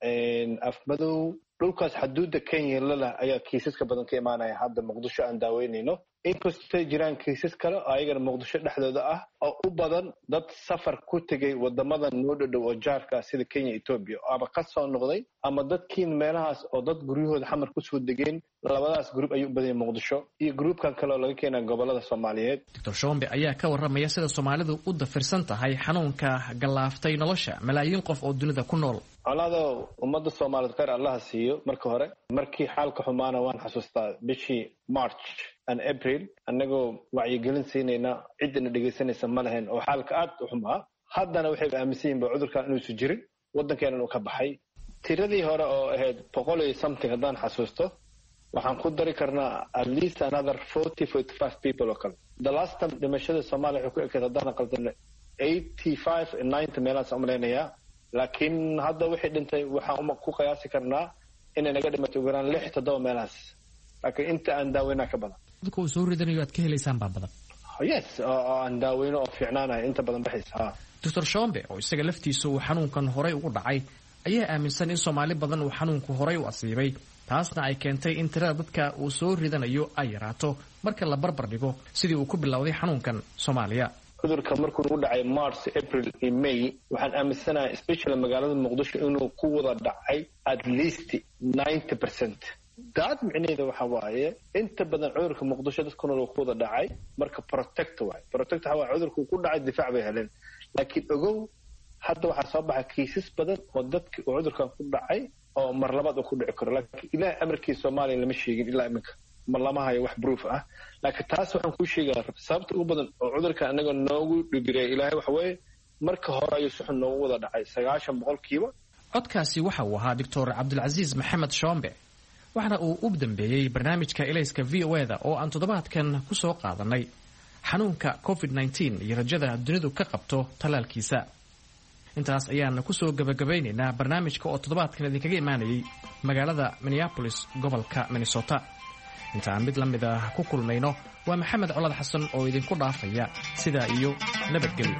Afmadow, dhulkaas xuduudda Kenya lala ayaa kiisaska badan ka imaanaya hadda Muqdisho aan daaweynayno. inkastoo jiraan kiisas kale oo ayagana Muqdisho dhexdooda ah oo u badan dad safar ku tegay wadamada noo dhow oo jaarka sida Kenya, Ethiopia, ama ka soo noqday ama dadkiin meelahaas oo dad guryahooda xamar ku soo degeen. labadaas group ayuu u badan yahay Muqdisho iyo groupkan kale oo laga keenay gobolada Soomaaliyeed. Dr. Shombe ayaa ka warramaya sida Soomaalidu u dafirsan tahay xanuunka galaaftay nolosha malaayiin qof oo dunida ku nool. colaado ummadda Soomaaliyeed khayr Allah siiyo. marka hore markii xaalka xumaana waan xasuustaa bishii March and April annagoo wacyigelin siinayna cidina dhegeysanaysa ma lahayn oo xaalka aad u xumaa. haddana waxay aaminsan yihiin cudurkan inuusan jirin, waddankeena uu ka baxay. tiradii hore oo ahayd 100 iyo something haddaan xasuusto waxaan ku dari karnaa at least another 40-45 people oo kale. The last time dhimashada Soomaaliya waxay ku ekeyd haddaan qaldan 85-90 meelahaas aan malaynayaa, laakiin hadda wixii dhintay waxaan ku qiyaasi karnaa inay naga dhimatay ugu yaraan 6-7 meelahaas, laakiin inta aan daaweynaa ka badan. dadka uu soo ridanayo aad ka helaysaan baa badan. Yes, aan daaweyno oo fiicnaanaya inta badan baxaysa. Dr. Shombe oo isaga laftiisa uu xanuunkan horay ugu dhacay ayaa aaminsan in Soomaali badan uu xanuunku horay u asiibay, taasna ay keentay in tirada dadka uu soo ridanayo ay yaraato marka la barbar dhigo sidii uu ku bilowday xanuunkan Soomaaliya. cudurka markuu ugu dhacay March, April iyo May waxaan aaminsanahay especially magaalada Muqdisho inuu ku wada dhacay at least 90%. daad micnaheedu waxa waaye inta badan cudurka Muqdisho dadkuna uu ku wada dhacay marka protect waxa waa cudurku ku dhacay difaac bay heleen, laakiin ogow hadda waxaa soo baxay kiisas badan oo dadka cudurkan ku dhacay oo mar labaad ku dhici karo, laakiin ilaa amarkii Soomaaliya lama sheegin ilaa iminka ma lama hayo wax proof ah. laakiin taas waxaan ku sheegaa sababta ugu badan oo cudurka anaga noogu dhibiray ilaahay waxa weeye marka hore ayuu si xun noogu wada dhacay 90%. codkaasi waxa uu ahaa Dr. Cabdulcasiis Maxamed Shombe, waxaana uu u dambeeyey barnaamijka Ilayska VOA-da oo aan toddobaadkan ku soo qaadanay xanuunka COVID-19 iyo rajada dunidu ka qabto talaalkiisa. intaas ayaan ku soo gabagabeynaynaa barnaamijka oo toddobaadkan idinkaga imaanayay magaalada Minneapolis, gobolka Minnesota. intaan mid la mid ah ku kulmayno waa Maxamed Colaad Xasan oo idinku dhaafaya sidaa iyo nabadgelyo.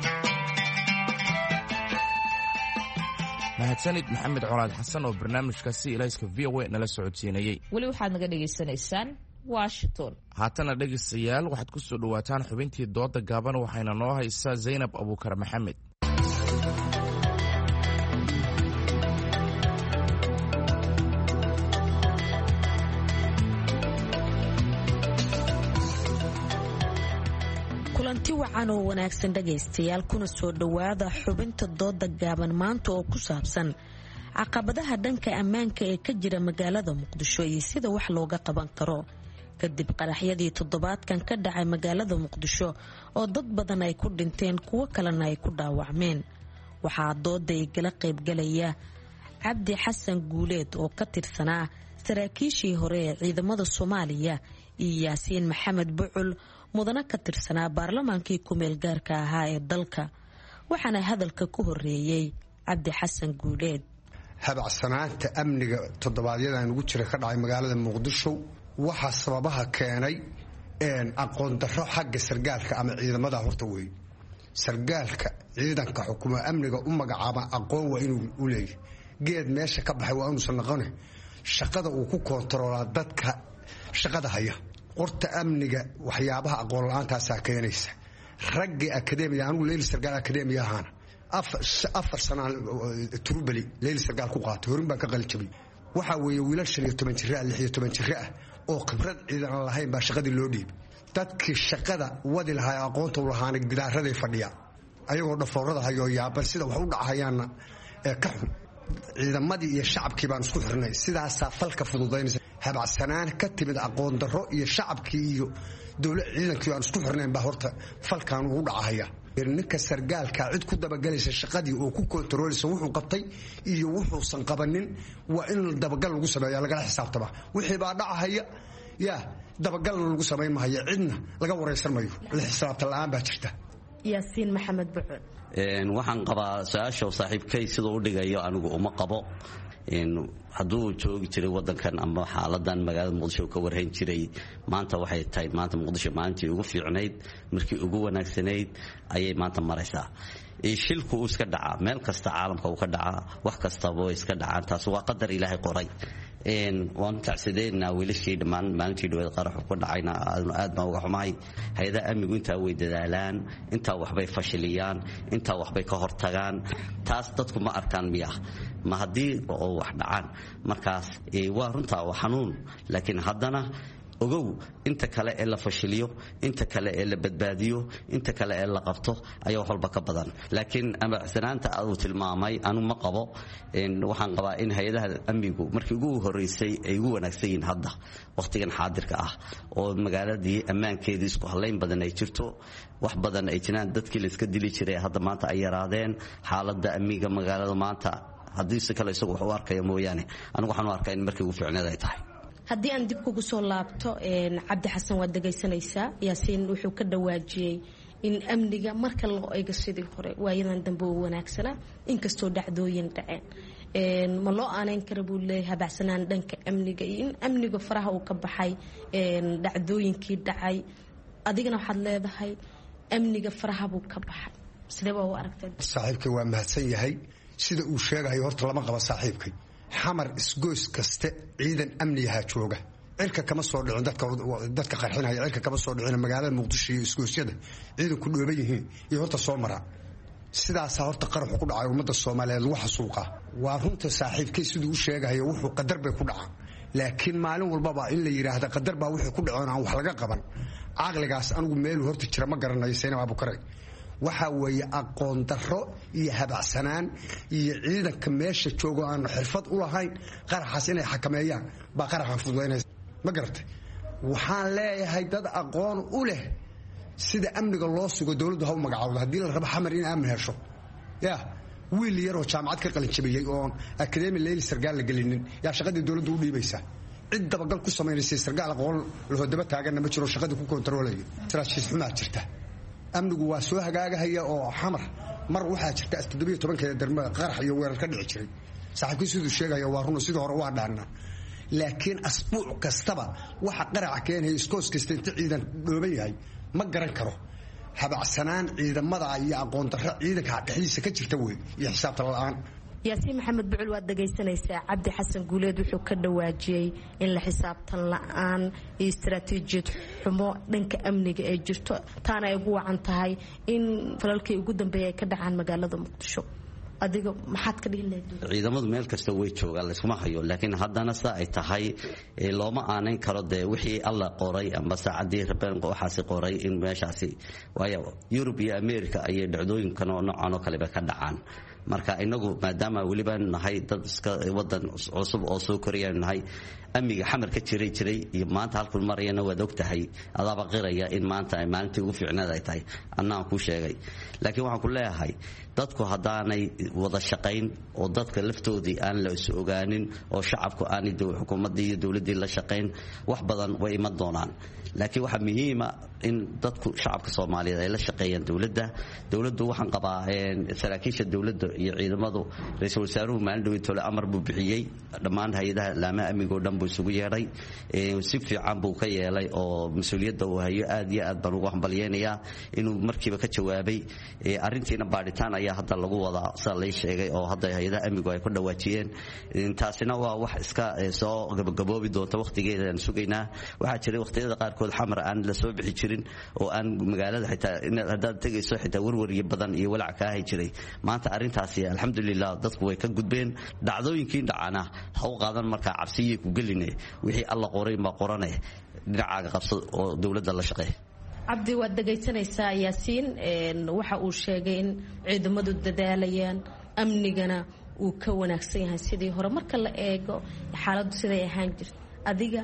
mahadsanid Maxamed Colaad Xasan oo barnaamijkaasi Ilayska VOA nala socodsiinayay. weli waxaad naga dhegaysanaysaan Washington. haatana dhegaystayaal waxaad ku soo dhawaataan xubintii dooda gaaban, waxayna noo haysaa Zaynab Abuukar Maxamed. kulanti wacan oo wanaagsan dhagaystayaal, kuna soo dhowaada xubinta dooda gaaban maanta oo ku saabsan caqabadaha dhanka ammaanka ee ka jira magaalada Muqdisho iyo sida wax looga qaban karo kadib qaraxyadii toddobaadkan ka dhacay magaalada Muqdisho oo dad badan ay ku dhinteen kuwo kalena ay ku dhaawacmeen. waxaa dooda igala qaybgalaya Cabdi Xasan Guuleed oo ka tirsanaa saraakiishii hore ee ciidamada Soomaaliya iyo Yaasiin Maxamed Bucul mudana ka tirsanaa baarlamaankii ku-meel gaarka ahaa ee dalka. waxaana hadalka ku horeeyey Cabdi Xasan Guuleed. habacsanaanta amniga toddobaadyadaan ugu jira ka dhacay magaalada Muqdisho waxaa sababaha keenay aqoon darro xagga sargaalka ama ciidamada horta weyn. sargaalka ciidanka xukuma amniga u magacaaba aqoon waa inuu u leeyahay. geed meesha ka baxay waa inuusan noqon shaqada uu ku koontaroolaa dadka shaqada haya. qorta amniga waxyaabaha aqoon la'aantaasaa keenaysa. raggii akademiya anigu leyli sargaal akademiya ahaana 4 sano turubali leyli sargaal ku qaatay horin baan ka qalijabay. waxaa weeye wiilal 15 jira 16 jira ah oo khibrad ciidan aan lahayn baa shaqadii loo dhiibay. dadkii shaqada wadi lahaa aqoonta u lahaana gidaaraday fadhiya ayagoo dhafoorada hayoo yaaban sida wax u dhacayaana ka xun. ciidamadii iyo shacabkii baan isku xirnay, sidaasaa falka fududaynaysa. habacsanaan ka timid aqoon darro iyo shacabkii iyo dowlad ciidankii aan isku xirnayn baa horta falkan ugu dhacaya. ninka sargaalka cid ku dabagalaysa shaqadii oo ku koontaroolaysa wuxuu qabtay iyo wuxuusan qabanin waa in dabagal lagu sameeyo, lagala xisaabtama. wixii baa dhacaya dabagalna lagu samayn maayo, cidna laga waraysan mayo, la xisaabta la'aan baa jirta. Yaasiin Maxamed Bucul. waxaan qabaa su-aasha saaxiibkay siduu u dhigayo anigu uma qabo. hadduu joogi jiray wadankan ama xaaladan magaalada Muqdisho ka warhayn jiray, maanta waxay tahay maanta Muqdisho maalintii ugu fiicnayd, markii ugu wanaagsanayd ayay maanta maraysaa. shilku uu iska dhacaa meel kasta caalamka uu ka dhacaa, wax kastaba way iska dhacaan, taas waa qadar Ilaahay qoray. waan tacsideynaa wiilashii dhammaan maalintii dhaweed qaraxu ku dhacayna aad baan uga xumahay. hay-adaha amnigu intaa way dadaalaan, intaa waxbay fashiliyaan, intaa waxbay ka hortagaan. taas dadku ma arkaan miya? ma haddii oo wax dhacaan markaas waa runtaa waa xanuun, laakiin haddana ogow inta kale ee la fashiliyo, inta kale ee la badbaadiyo, inta kale ee la qabto ayaa wax walba ka badan. laakiin amacsanaanta uu tilmaamay anu ma qabo. waxaan qabaa in hay-adaha amnigu markii ugu horeysay ay ugu wanaagsan yihiin hadda waqtigan xaadirka ah, oo magaaladii ammaankeedii isku halayn badan ay jirto, wax badan ay jiraan, dadkii la iska dili jiray hadda maanta ay yaraadeen. xaaladda amniga magaalada maanta haddii si kale isagu wax u arkaya mooyaane anigu waxaan u arkaa in markii ugu fiicneed ay tahay. haddii aan dib kugu soo laabto cabdi xasan waad dhegaysanaysaa yaasiin wuxuu ka dhawaajiyey in amniga marka loo eego sidii hore waayadan dambe oo wanaagsanaa inkastoo dhacdooyin dhaceen ma loo aaneyn kara buu leeyahay habacsanaan dhanka amniga iyo in amniga faraha uu ka baxay dhacdooyinkii dhacay adigana waxaad leedahay amniga faraha buu ka baxay sidee baa u aragtay saaxiibkay waa mahadsan yahay sida uu sheegayo horta lama qabo saaxiibkay xamar isgoys kaste ciidan amniyaha jooga cirka kama soo dhicin dadka qarxinaya cirka kama soo dhicin magaalada muqdisho iyo isgoosyada ciidanku dhooban yihiin iyo horta soo mara sidaas horta qaraxu ku dhacay ummadda Soomaaliyeed lagu xasuuqa waa runta saaxiibkay siduu u sheegayo wuxuu qadar bay ku dhacaa laakiin maalin walba in la yiraahdo qadar baa wuxuu ku dhacoon aan wax laga qaban aqligaas anigu meel horta jira ma garanayo Seenaa Abu Karay waxa weeye aqoon darro iyo habacsanaan iyo ciidanka meesha joogo aan xirfad u lahayn qaraxaas inay xakameeyaan baa qaraxan fududeynaysa ma garatay waxaan leeyahay dad aqoon u leh sida amniga loo sugo dawladdu ha u magacaawdo haddii la rabo xamar in amni hesho yaa wiil yaroo jaamacad ka qalin jabiyey oon akademi leyli sargaal la gelinin yaa shaqadii dawladdu u dhiibaysaa cid dabagal ku samaynaysa sargaal aqoon loo daba taaganna ma jiro shaqadii ku kontroolayo saraakiis xumaa jirta amnigu waa soo hagaagahaya oo xamar mar waxaa jirta 17 darma qarax iyo weerar ka dhici jiray saaxiibkiisu siduu sheegayo waa run sidoo hore waa dhaana laakiin asbuuc kastaba waxa qarax keenay iskoos kasta inta ciidan dhooban yahay ma garan karo habacsanaan ciidamada iyo aqoon darro ciidanka dhexdiisa ka jirta weey iyo xisaabta la'aan yaasiin maxamed bucul waad dhagaysanaysaa cabdi xasan guuleed wuxuu ka dhawaajiyey in la xisaabtan la'aan iyo istaraatiijiyad xumo dhanka amniga ee jirto taana ay ugu wacan tahay in falalkii ugu dambeeyay ka dhacaan magaalada muqdisho adiga maxaad ka dhihi lahayd ciidamadu meel kasta way joogaan la iskuma hayo laakiin haddana saa ay tahay looma aaneyn karo dee wixii alla qoray ama saacadii rabeen waxaasi qoray in meeshaasi waayo Yurub iyo America ayay dhacdooyinkan oo noocan oo kale ka dhacaan marka inagu maadaama waliba nahay dad iska wadan cusub oo soo koriyaan nahay amniga xamar ka jiray iyo maanta halkul marayna waad ogtahay adaba qiraya in maanta ay maalintii ugu fiicnaad ay tahay annaan ku sheegay laakiin waxaan ku leeyahay dadku hadaanay wada shaqayn oo dadka laftoodii aan la is ogaanin oo shacabku aanay xukuumadda iyo dawladda la shaqayn wax badan way iman doonaan laakiin waxa muhiim ah in dadku shacabka Soomaaliyeed ay la shaqeeyaan dawladdu waxaan qabaa saraakiisha dawladda iyo ciidamadu ra'iisul wasaaruhu maalin dhaweytole amar buu bixiyay dhammaan hay'adaha laamaha amniga oo dhan buu isugu yeeray si fiican buu ka yeelay oo mas'uuliyadda uu hayo aad iyo aad baan ugu hambalyeynaya inuu markiiba ka jawaabay arintiina baaritaan ayaa hadda lagu wadaa sida la sheegay oo hadda hay'adaha amnigu ay ku dhawaajiyeen taasina waa wax iska soo gabagaboobi doonta waqtigeeda aan sugaynaa waxa jiray waqtiyada qaarkood xamar aan la soo bixi jirin oo aan magaalada xitaa hadaad tagayso xitaa warwariye badan iyo walaac ka hay jiray maanta arintaasi alxamdulillah dadku way ka gudbeen dhacdooyinkii dhacana ha u qaadan marka cabsiye ku gelinay wixii alla qoray ma qorane dhinacaaga qabsad oo dawladda la shaqeeyo cabdi waad dhagaysanaysaa yaasiin waxa uu sheegay in ciidamadu dadaalayaan amnigana uu ka wanaagsan yahay sidii hore marka la eego xaaladdu siday ahaan jirtay adiga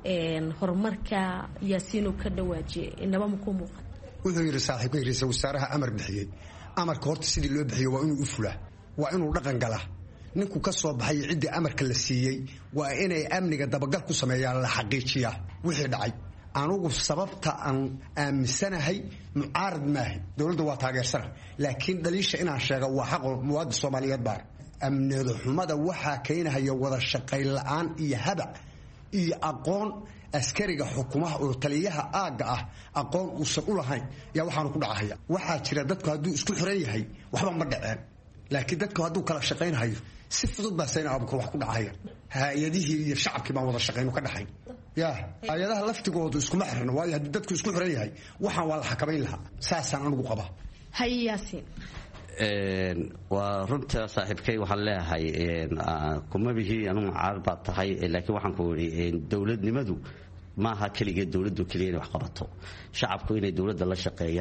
horumarka yaasiin uu ka dhawaajiyay inaba ma ku muuqan wuxuu yiri saaxiibkay ra'iisul wasaaraha amar bixiyay amarka horta sidii loo bixiyay waa inuu u fulaa waa inuu dhaqan galaa ninku ka soo baxay cidii amarka la siiyay waa inay amniga dabagal ku sameeyaan la xaqiijiyaa wixii dhacay anugu sababta aan aaminsanahay mucaarad maahay dawladda waa taageersana laakiin dhaliisha inaan sheego waa xaq muwaadin Soomaaliyeed baa amniga xumada waxa keenaya wada shaqayn la'aan iyo habac iyo aqoon askariga xukuumaha oo taliyaha aaga ah aqoon uu sab u lahayn yaa waxaan ku dhacaya waxa jira dadku hadduu isku xiran yahay waxba ma dhaceen laakiin dadku hadduu kala shaqaynayo si fudud baa sayna abuka wax ku dhacaya hay'adihii iyo shacabkii baan wada shaqayno ka dhaxay yaa hay'adaha laftigoodu iskuma xirna waa haddii dadku isku xiran yahay waxaan waa la xakameyn lahaa saasaan anigu qaba hayaasiin waa runta saaxiibkay waxaan leeyahay kuma bihi anu caar baa tahay laakiin waxaan ku yiri dawladnimadu maaha kaliya dawladdu kaliya wax qabato shacabku inay dawladda la shaqeeyaan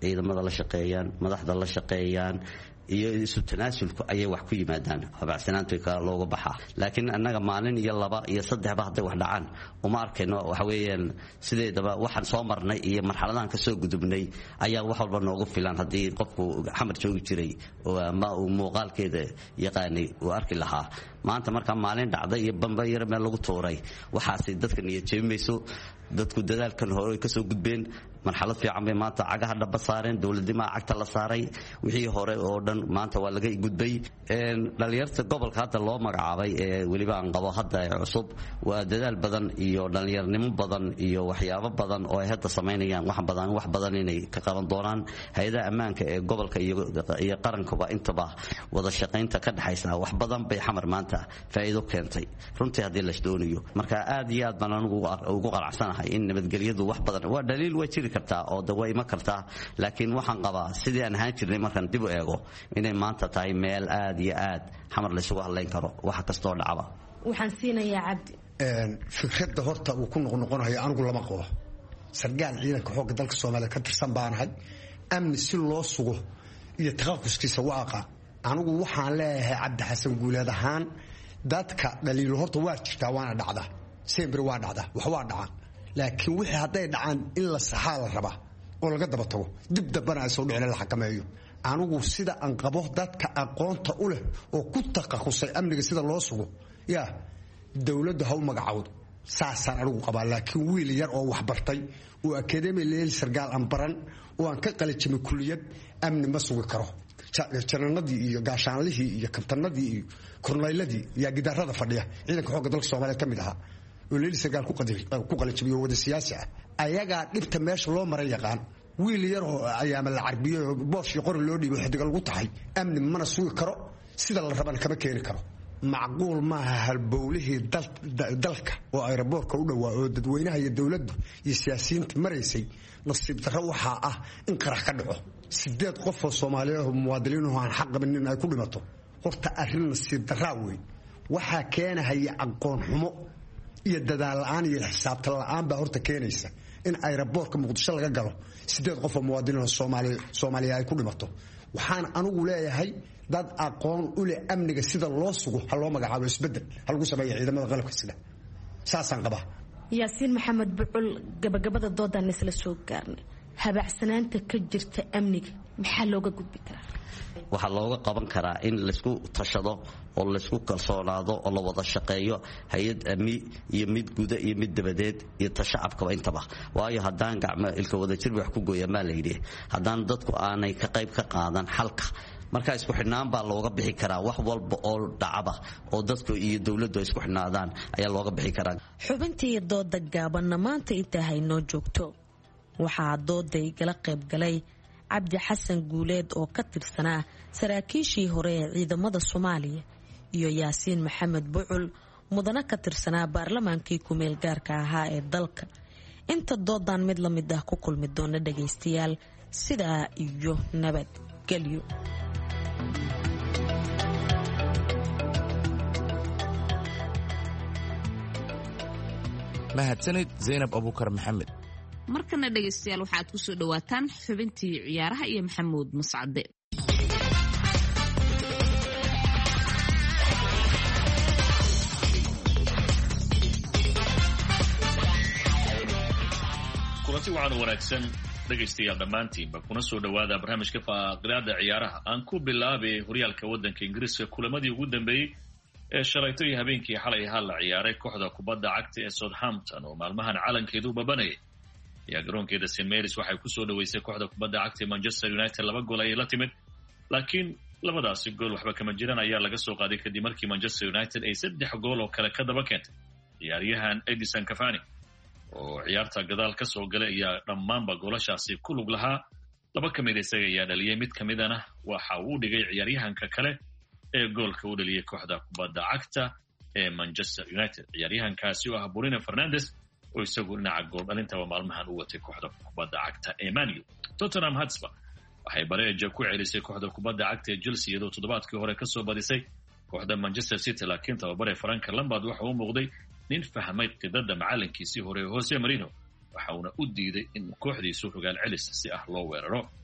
ciidamada la shaqeeyaan madaxda la shaqeeyaan iyo isu tanaasulku ayay wax ku yimaadaan habacsanaanta ka looga baxaa laakiin annaga maalin iyo laba iyo saddexba hadday wax dhacaan uma arkayno waxa weeyaan sideedaba waxaan soo marnay iyo marxaladahan ka soo gudubnay ayaa wax walba noogu filan haddii qofku xamar joogi jiray oo ama uu muuqaalkeeda yaqaanay uu arki lahaa maanta marka maalin dhacday iyo bamba yar meel lagu tuuray waxaasi dadka niyad jeemayso dadku dadaalkan hore ka soo gudbeen marxalad fiican bay maanta cagaha dhaba saareen dowladnimada cagta la saaray wixii hore oo dhan maanta waa laga gudbay dhalinyarta gobolka hadda loo magacaabay ee weliba aan qabo hadda cusub waa dadaal badan iyo dhalinyarnimo badan iyo waxyaabo badan oo ay hadda samaynayaan wax badan inay ka qaban doonaan hay'adaha ammaanka ee gobolka iyo qarankuba intaba wada shaqaynta ka dhaxaysa wax badan bay xamar maanta faa'iido keentay runtii haddii la doonayo marka aad iyo aad baan anigu ugu qanacsanahay in nabadgelyadu wax badan waa dhaliil waa jiri kartaa oo dawa ima kartaa laakiin waxaan qabaa sidii aan ahaan jirnay markaan dib u eego inay maanta tahay meel aad iyo aad xamar laysugu hadlayn karo wax kastoo dhacaba waxaan siinayaa cabdi fikradda horta uu ku noqonayo anigu lama qabo sargaal ciidanka xoogga dalka Soomaaliya ka tirsan baanahay amni si loo sugo iyo taqaquskiisa waaqa anigu waxaan leeyahay Cabdi Xasan Guuleed ahaan dadka dhaliil horta waa jirtaa waana dhacda sempre waa dhacda wax waa dhacaan laakiin wixii hadday dhacaan in la saxaa la rabaa oo laga daba tago dib dambana ay soo dhicin la xakameeyo anigu sida aan qabo dadka aqoonta u leh oo ku taqasusay amniga sida loo sugo yaa dawladdu ha u magacawdo saasaan anigu qabaa laakiin wiil yar oo wax bartay oo academy leel sargaal aan baran oo aan ka qalajimay kulliyad amni ma sugi karo jananadii iyo gaashaanlihii iyo kabtanadii iyo korneyladii yaa gidaarada fadhiya ciidanka xoogga dalka Soomaaliya ka mid ahaa oo leel sargaal ku qalajimay wada siyaasi ah ayaga dhibta meesha loo maray yaqaan wiil yar oo ayaama la carbiyo boosh iyo qori loo dhiibo xidiga lagu tahay amni mana sugi karo sida la rabana kama keeni karo macquul maaha halbowlihii dalka oo aeroboortka u dhawaa oo dadweynaha iyo dawladdu iyo siyaasiyiinta maraysay nasiib darro waxaa ah in qarax ka dhaco 8 qof oo Soomaaliyeed oo muwaadiniin oo aan xaq qabin ay ku dhimato horta arrin nasiib darro weyn waxaa keenaya aqoon xumo iyo dadaal la'aan iyo xisaabtan la'aan baa horta keenaysa in aeroboortka Muqdisho laga galo 8 qof oo muwaadiniin oo Soomaaliyeed ay ku dhimato waxaan anigu leeyahay dad aqoon u leh amniga sida loo sugo ha loo magacaabo isbedel hal lagu sameeyo ciidamada qalabka sida saasan qaba Yaasiin Maxamed Bucul gabagabada doodan isla soo gaarnay habacsanaanta ka jirta amniga maxaa looga gudbi karaa waxa looga qaban karaa in la isku tashado oo la isku kalsoonaado oo la wada shaqeeyo hay'ad amni iyo mid guud iyo mid dabadeed iyo shacabka intaba waayo hadaan gacmo ilka wada jir wax ku gooya ma leeyahay hadaan dadku aanay ka qayb ka qaadan xalka marka isku xidhnaan baa looga bixi karaa wax walba oo dhacaba oo dadku iyo dawladdu isku xidhnaadaan ayaa looga bixi karaa xubintii dooda gaaban maanta inta hayno joogto waxaa dooday gala qayb galay Cabdi Xasan Guuleed oo ka tirsanaa saraakiishii hore ee ciidamada Soomaaliya iyo Yaasiin Maxamed Bucul mudana ka tirsanaa baarlamaankii ku meel gaarka ahaa ee dalka inta doodan mid la mid ah ku kulmi doona dhageystayaal sidaa iyo nabad galyo mahadsanid Zainab Abukar Maxamed markana dhageystayaal waxaad ku soo dhawaataan xubintii ciyaaraha iyo Maxamuud Mascade kulanti waxaan wanaagsan dhageystayaal dhammaantiinba kuna soo dhawaada barnaamijka faaqidaada ciyaaraha aan ku bilaabay horyaalka waddanka Ingiriiska kulamadii ugu dambeeyay ee shalayto iyo habeenkii xalay ahaa la ciyaaray kooxda kubadda cagta ee Southampton oo maalmahan calankeedu babanayay ayaa garoonkeeda St Mary's waxay ku soo dhaweysay kooxda kubadda cagta ee Manchester United 2 gool ay la timid laakiin labadaasi gool waxba kama jiraan ayaa laga soo qaaday kadib markii Manchester United ay 3 gool oo kale ka daba keentay ciyaaryahan Edinson Cavani oo ciyaarta gadaal ka soo galay ayaa dhammaanba goolashaasi ku lug lahaa laba ka mid isaga ayaa dhaliyay mid ka midana waxa uu dhigay ciyaaryahanka kale ee goolka u dhaliyay kooxda kubadda cagta ee Manchester United ciyaaryahankaasi oo ah Bruno Fernandes oo isagu dhinaca gool dhalintaba maalmahan u watay kooxda kubadda cagta ee Man U Tottenham Hotspur waxay bareejo ku celisay kooxda kubadda cagta ee Chelsea iyadoo toddobaadkii hore ka soo badisay kooxda Manchester City laakiin tababare Frank Lampard waxa uu muuqday nin fahmay qidada macalinkiisii hore Jose Mourinho waxa uu u diiday in kooxdiisu rogaal celis si ah loo weeraro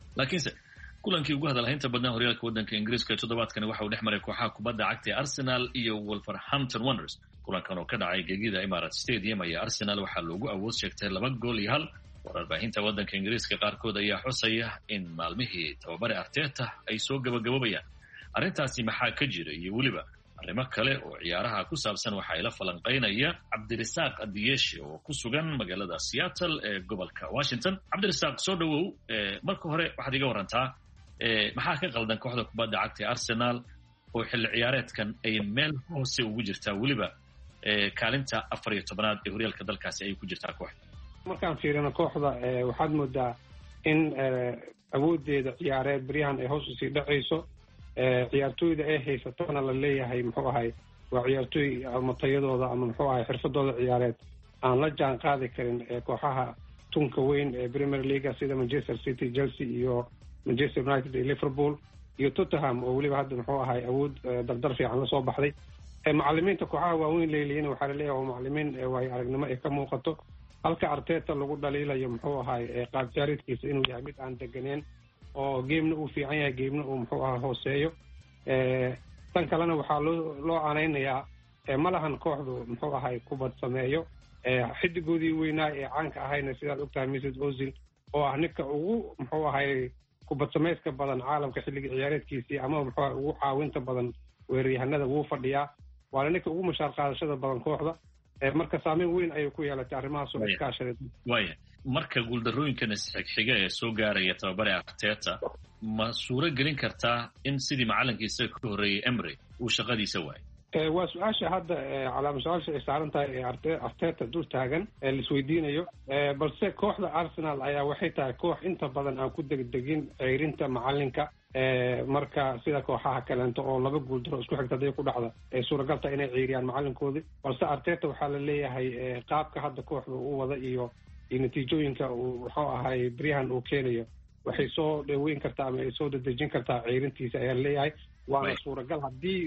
laakiinse kulankii ugu hadalhaynta badnaa horyaalka waddanka ingiriiska toddobaadkani waxa uu dhex maray kooxaha kubadda cagta ee Arsenal iyo Wolverhampton Wanderers. kulankan oo ka dhacay gegida Emirates Stadium ayaa Arsenal waxaa loogu awood sheegtay 2-1. warbaahinta waddanka ingiriiska qaarkood ayaa xusaya in maalmihii tababare Arteta ay soo gabagaboobeen. arrintaasi maxaa ka jira iyo weliba arrimo kale oo ciyaaraha ku saabsan waxa ay la falanqeynaya Cabdirasaaq Adiyeshi oo ku sugan magaalada Seattle ee gobolka Washington. Cabdirasaaq, soo dhawow. marka hore waxaad iga warantaa maxaa ka qaldan kooxda kubadda cagta ee Arsenal oo xilli ciyaareedkan ay meel hoose ugu jirtaa, weliba kaalinta 14aad ee horyaalka dalkaasi ay ku jirtaa kooxda? markaan fiirino kooxda waxaad moodaa in awoodeeda ciyaareed baryahan ay hoos usii dhacayso. ciyaartooyda ay haysatana la leeyahay muxuu ahay waa ciyaartooy ama tayadooda ama muxuu ahay xirfadooda ciyaareed aan la jaan qaadi karin kooxaha tunka weyn ee Premier League sida Manchester City, Chelsea iyo Manchester United iyo Liverpool iyo Tottenham oo weliba hadda muxuu ahay awood dardar fiican la soo baxday. macallimiinta kooxaha waaweyn leeyihiin waxaa la leeyahay macallimiin way aragnimo ay ka muuqato, halka Arteta lagu dhaliilayo muxuu ahay qaab ciyaareedkiisa inuu yahay mid aan deganeen oo geemna uu fiican yahay geemna uu muxuu ahaa hooseeyo. tan kalena waxaa loo aanaynayaa malahan kooxdu muxuu ahay kubad sameeyo. xidigoodii weynaa ee caanka ahayna sidaad ogtahay Mesut Ozil oo ah ninka ugu muxuu ahay kubad sameedka badan caalamka xilliga ciyaareedkiisii ama muxuu ahay ugu caawinta badan weeraryahanada wuu fadhiyaa, waana ninka ugu mashaar qaadashada badan kooxda. marka saameyn weyn ayay ku yeelatay arrimahaas oo iskaashaday. waaya marka guuldarrooyinkan isxigxiga ee soo gaaraya tababare Arteta ma suuro gelin kartaa in sidii macalinkiisa ka horreeyay Emery uu shaqadiisa waayo? waa su-aasha hadda calaamad su-aasha ay saaran tahay ee Arteta dul taagan ee la isweydiinayo. balse kooxda Arsenal ayaa waxay tahay koox inta badan aan ku degdegin ceyrinta macalinka. marka sida kooxaha kaleento oo 2 guuldaro isku xigta haday ku dhacda ay suuragal tahay inay ceyriyaan macalinkoodii. balse Arteta waxaa la leeyahay qaabka hadda kooxda uu wada iyo natiijooyinka uu wuxuu ahay baryahan uu keenayo waxay soo dhaweyn kartaa ama ay soo dedejin kartaa ceyrintiisa ayaa leeyahay. waana suuragal haddii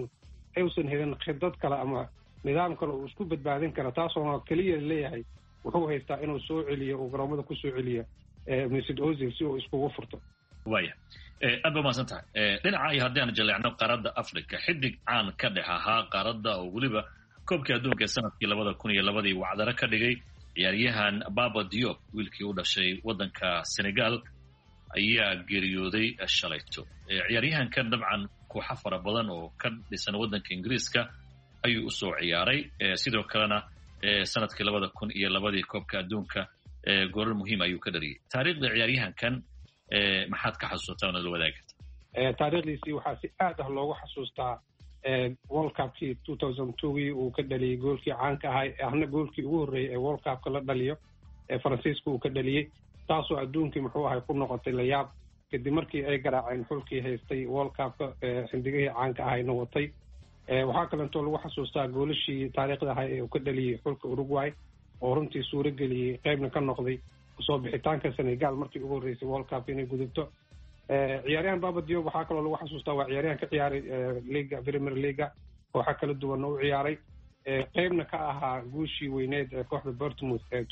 uusan helin khidad kale ama nidaam kale uu isku badbaadin kara, taasoo keliya leeyahay wuxuu haystaa inuu soo celiyo uu garoomada ku soo celiyo Mesut Ozil si uu iskugu furto. waaya aad baa mahadsan tahay. dhinaca iyo haddii aan jaleecno qaaradda Afrika, xidig caan ka dhex ahaa qaaradda oo weliba koobkii adduunka sanadkii 2002 wacdaro ka dhigay ciyaaryahan Baba Diop, wiilkii u dhashay waddanka Senegal, ayaa geeriyooday shalayto. ciyaaryahankan dabcan kooxo fara badan oo ka dhisan waddanka Ingiriiska ayuu usoo ciyaaray. sidoo kalena sanadkii 2002 koobka adduunka goolal muhiim ayuu ka dhaliyay. taariikhda ciyaaryahankan maxaad ka xasuusataa oonad la wadaagi kartaa? taariikhdiisii waxaa si aad ah loogu xasuustaa World Cup-kii 2002 uu ka dhaliyay goolkii caanka ahay ahna goolkii ugu horreeyay ee World Cup-ka la dhaliyo ee Faransiiska uu ka dhaliyay, taasoo adduunkii muxuu ahay ku noqotay la yaab kadib markii ay garaaceen xulkii haystay World Cup-ka xindigihii caanka ahayna watay. waxaa kalentoo lagu xasuustaa goolashii taariikhda ahay ee uu ka dhaliyay xulka Uruguay oo runtii suuro geliyey qaybna ka noqday soo bixitaanka Senegal markii ugu horreysay World Cup inay gudubto. ciyaaryahan Baba Diop waxaa kaloo lagu xasuustaa waa ciyaaryahan ka ciyaaray Liga Premier League kooxa kala duwan u ciyaaray, qaybna ka ahaa guushii weyneed ee kooxda Bournemouth ee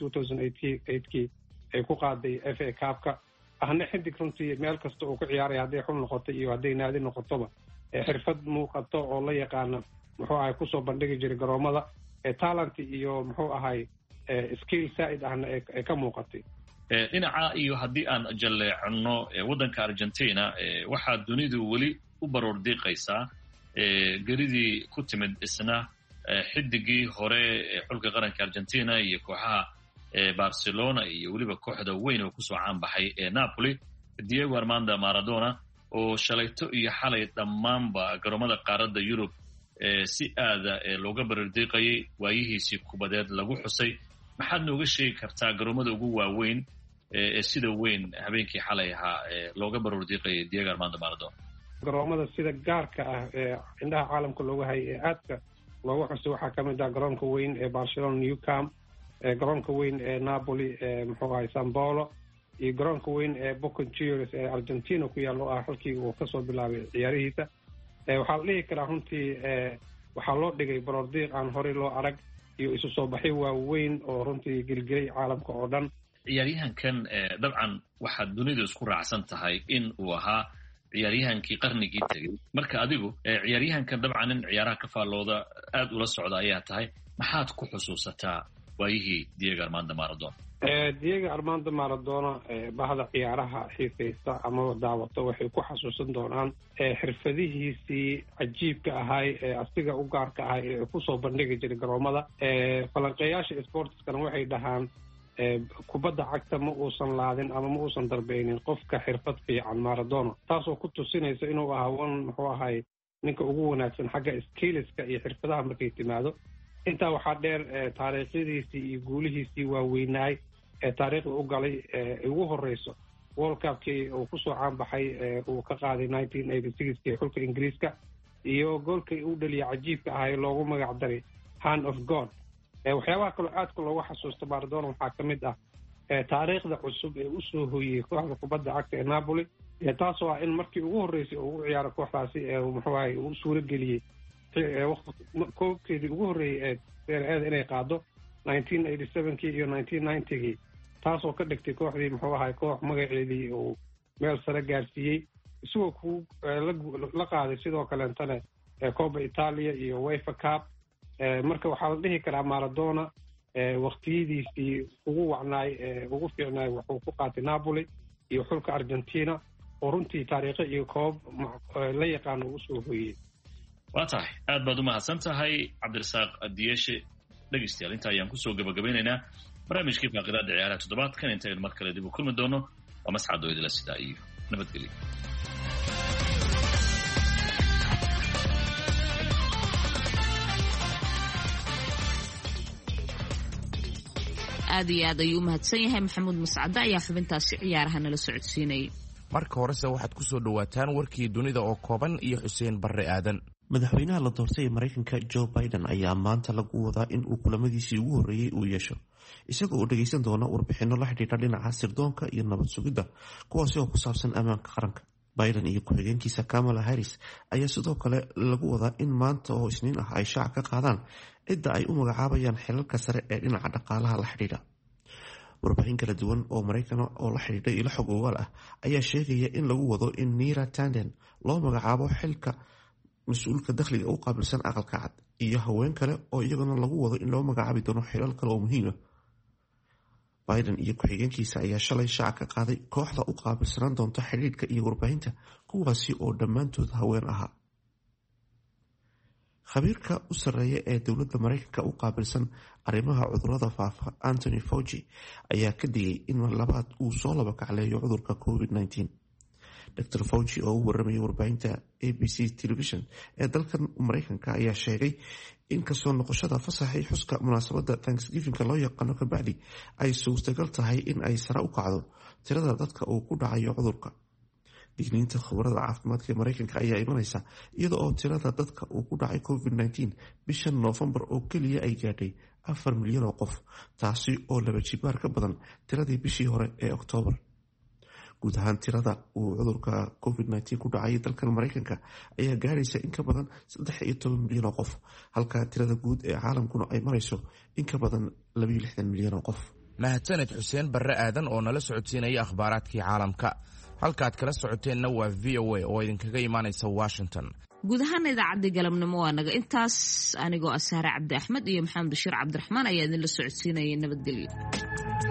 2008 ay ku qaaday FA Cup-ka. ahna xidig runtii meel kasta uu ka ciyaaray hadday xul noqoto iyo hadday naadi noqotoba xirfad muuqato oo la yaqaana muxuu ahay kusoo bandhigi jiray garoomada talent iyo muxuu ahay skill side ahna ay ka muuqatay. dhinaca iyo haddii aan jaleecno waddanka Argentina, waxaa dunidu weli u baroor diiqaysaa geridii ku timid isna xidigii hore ee xulka qaranka Argentina iyo kooxaha Barcelona iyo weliba kooxda weyn oo kusoo caan baxay ee Napoli, Diego Armando Maradona, oo shalayto iyo xalay dhammaanba garoomada qaaradda Yurub si aada looga baroor diiqayay, waayihiisii kubadeed lagu xusay. maxaad nooga sheegi kartaa garoomada ugu waaweyn ee sida weyn habeenkii xalay ahaa looga baroor diiqayay Diego Armando Maradona? garoomada sida gaarka ah ee indhaha caalamka looga hayay ee aadka loogu xusay waxaa ka mid ah garoonka weyn ee Barcelona Nou Camp, garoonka weyn ee Napoli muxuu ahay San Paulo, iyo garoonka weyn ee Boca Juniors ee Argentina ku yaalo ah halkii uu kasoo bilaabay ciyaarihiisa. waxaa la dhihi karaa runtii waxaa loo dhigay baroor diiq aan horey loo arag iyo isu soo baxay waaweyn oo runtii gelgelay caalamka oo dhan. ciyaaryahankan dabcan waxaad dunidu isku raacsan tahay in uu ahaa ciyaaryahankii qarnigii tegey marka adigu ciyaaryahankan dabcan in ciyaaraha ka faallooda aad ula socda ayaa tahay maxaad ku xusuusataa waayihii Diego Armando Maradona? Diego Armando Maradona bahda ciyaaraha xiisaysta ama daawata waxay ku xasuusan doonaan xirfadihiisii cajiibka ahay ee asiga u gaarka ahay ee ku soo bandhigi jiray garoomada falanqeeyaasha sportskana waxay dhahaan kubadda cagta ma uusan laadin ama ma uusan darbeynin qofka xirfad fiican Maradona taasoo ku tusinaysa inuu ahaa muxuu ahay ninka ugu wanaagsan xagga skillska iyo xirfadaha markay timaado intaa waxaa dheer taariikhdiisii iyo guulihiisii waaweynaay ee taariikhda u galay ugu horeyso World Cup-kii uu kusoo caanbaxay uu ka qaaday 1986 xulka Ingiriiska iyo goolkii uu dhaliyay cajiibka ahay loogu magac daray Hand of God. waxyaabaha kaloo aadka loogu xasuusta Maradona waxaa ka mid ah taariikhda cusub ee u soo hooyey kooxda kubadda cagta ee Napoli taasoo ah in markii ugu horeysay uu u ciyaaro kooxdaasi muxuu ahay uu suuro geliyey koobkeedii ugu horreeyey ee inay qaado 1987kii iyo 1990kii taasoo ka dhigtay kooxdii muxuu ahay koox magaceedii uu meel sare gaarsiiyey isagoo la qaaday sidoo kaleentana Coppa Italia iyo UEFA Cup marka waxaa la dhihi karaa Maradona waqtiyadiisii ugu wacnaay ugu fiicnaay wuxuu ku qaatay Napoli iyo xulka Argentina oo runtii taariikho iyo koob la yaqaan uu soo hooyey. waa tahay aad baad u mahadsan tahay Cabdirasaaq Adiyeshe. dhegeystayaal inta ayaan kusoo gabagabeynaynaa barnaamijkii faaqidaada ciyaaraha toddobaadkan intayn mar kale dib u kulmi doono waa Mascad oo idila sidaa iyo nabadgelyo. aad iyo aad ayuu u mahadsan yahay maxamuud mascade ayaa xubintaasi ciyaaraha nala socodsiinayay. marka horese waxaad ku soo dhawaataan warkii dunida oo kooban iyo Xuseen Barre Aadan. madaxweynaha la doortay ee Mareykanka Joe Biden ayaa maanta lagu wadaa in uu kulamadiisii ugu horreeyay uu yeesho isagoo uu dhageysan doona warbixino la xidhiidha dhinaca sirdoonka iyo nabad sugidda kuwaasi oo ku saabsan ammaanka qaranka. Biden iyo ku-xigeenkiisa Kamala Harris ayaa sidoo kale lagu wadaa in maanta oo Isniin ah ay shaaca ka qaadaan cidda ay u magacaabayaan xilalka sare ee dhinaca dhaqaalaha la xidhiidha. warbixin kala duwan oo Mareykan oo la xidhiidha ilo xog ogaal ah ayaa sheegaya in lagu wado in Neera Tanden loo magacaabo xilka mas-uulka dakhliga u qaabilsan aqalka cad iyo haween kale oo iyagana lagu wado in loo magacaabi doono xilal kale oo muhiim ah. Biden iyo ku-xigeenkiisa ayaa shalay shaaca ka qaaday kooxda u qaabilsanaan doonta xidhiidhka iyo warbaahinta kuwaasi oo dhammaantood haween ahaa. khabiirka u sarreeya ee dowladda Mareykanka u qaabilsan arrimaha cudurrada faafa Anthony Fauci ayaa ka digay in labaad uu soo laba kacleeyo cudurka COVID-19. Dr. Fauci oo u warramayay warbaahinta ABC Television ee dalkan Mareykanka ayaa sheegay in kasoo noqoshada fasaxii xuska munaasabadda Thanksgiving loo yaqaano ka bacdi ay suurtagal tahay in ay sare u kacdo tirada dadka uu ku dhacayo cudurka. digniinta khubarada caafimaadka ee Mareykanka ayaa imanaysa iyada oo tirada dadka uu ku dhacay COVID-19 bishan Noofambar oo keliya ay gaadhay 4 milyan oo qof taasi oo laba jibaar ka badan tiradii bishii hore ee Oktoobar. guud ahaan tirada uu cudurka COVID-19 ku dhacay dalkan Mareykanka ayaa gaaraysa in ka badan 13 milyan oo qof halka tirada guud ee caalamkuna ay marayso in ka badan 62 milyan oo qof. mahadsaned Xuseen Barre Aadan oo nala socodsiinaya akhbaaraadkii caalamka. halkaad kala socoteenna waa VOA oo idinkaga imaanaysa Washington. guud ahaan idaacadii galabnimo waa naga intaas anigoo Ashaare Cabdi Axmed iyo Maxamed Bashiir Cabdiraxmaan ayaa idinla socodsiinayay. nabadgelyo.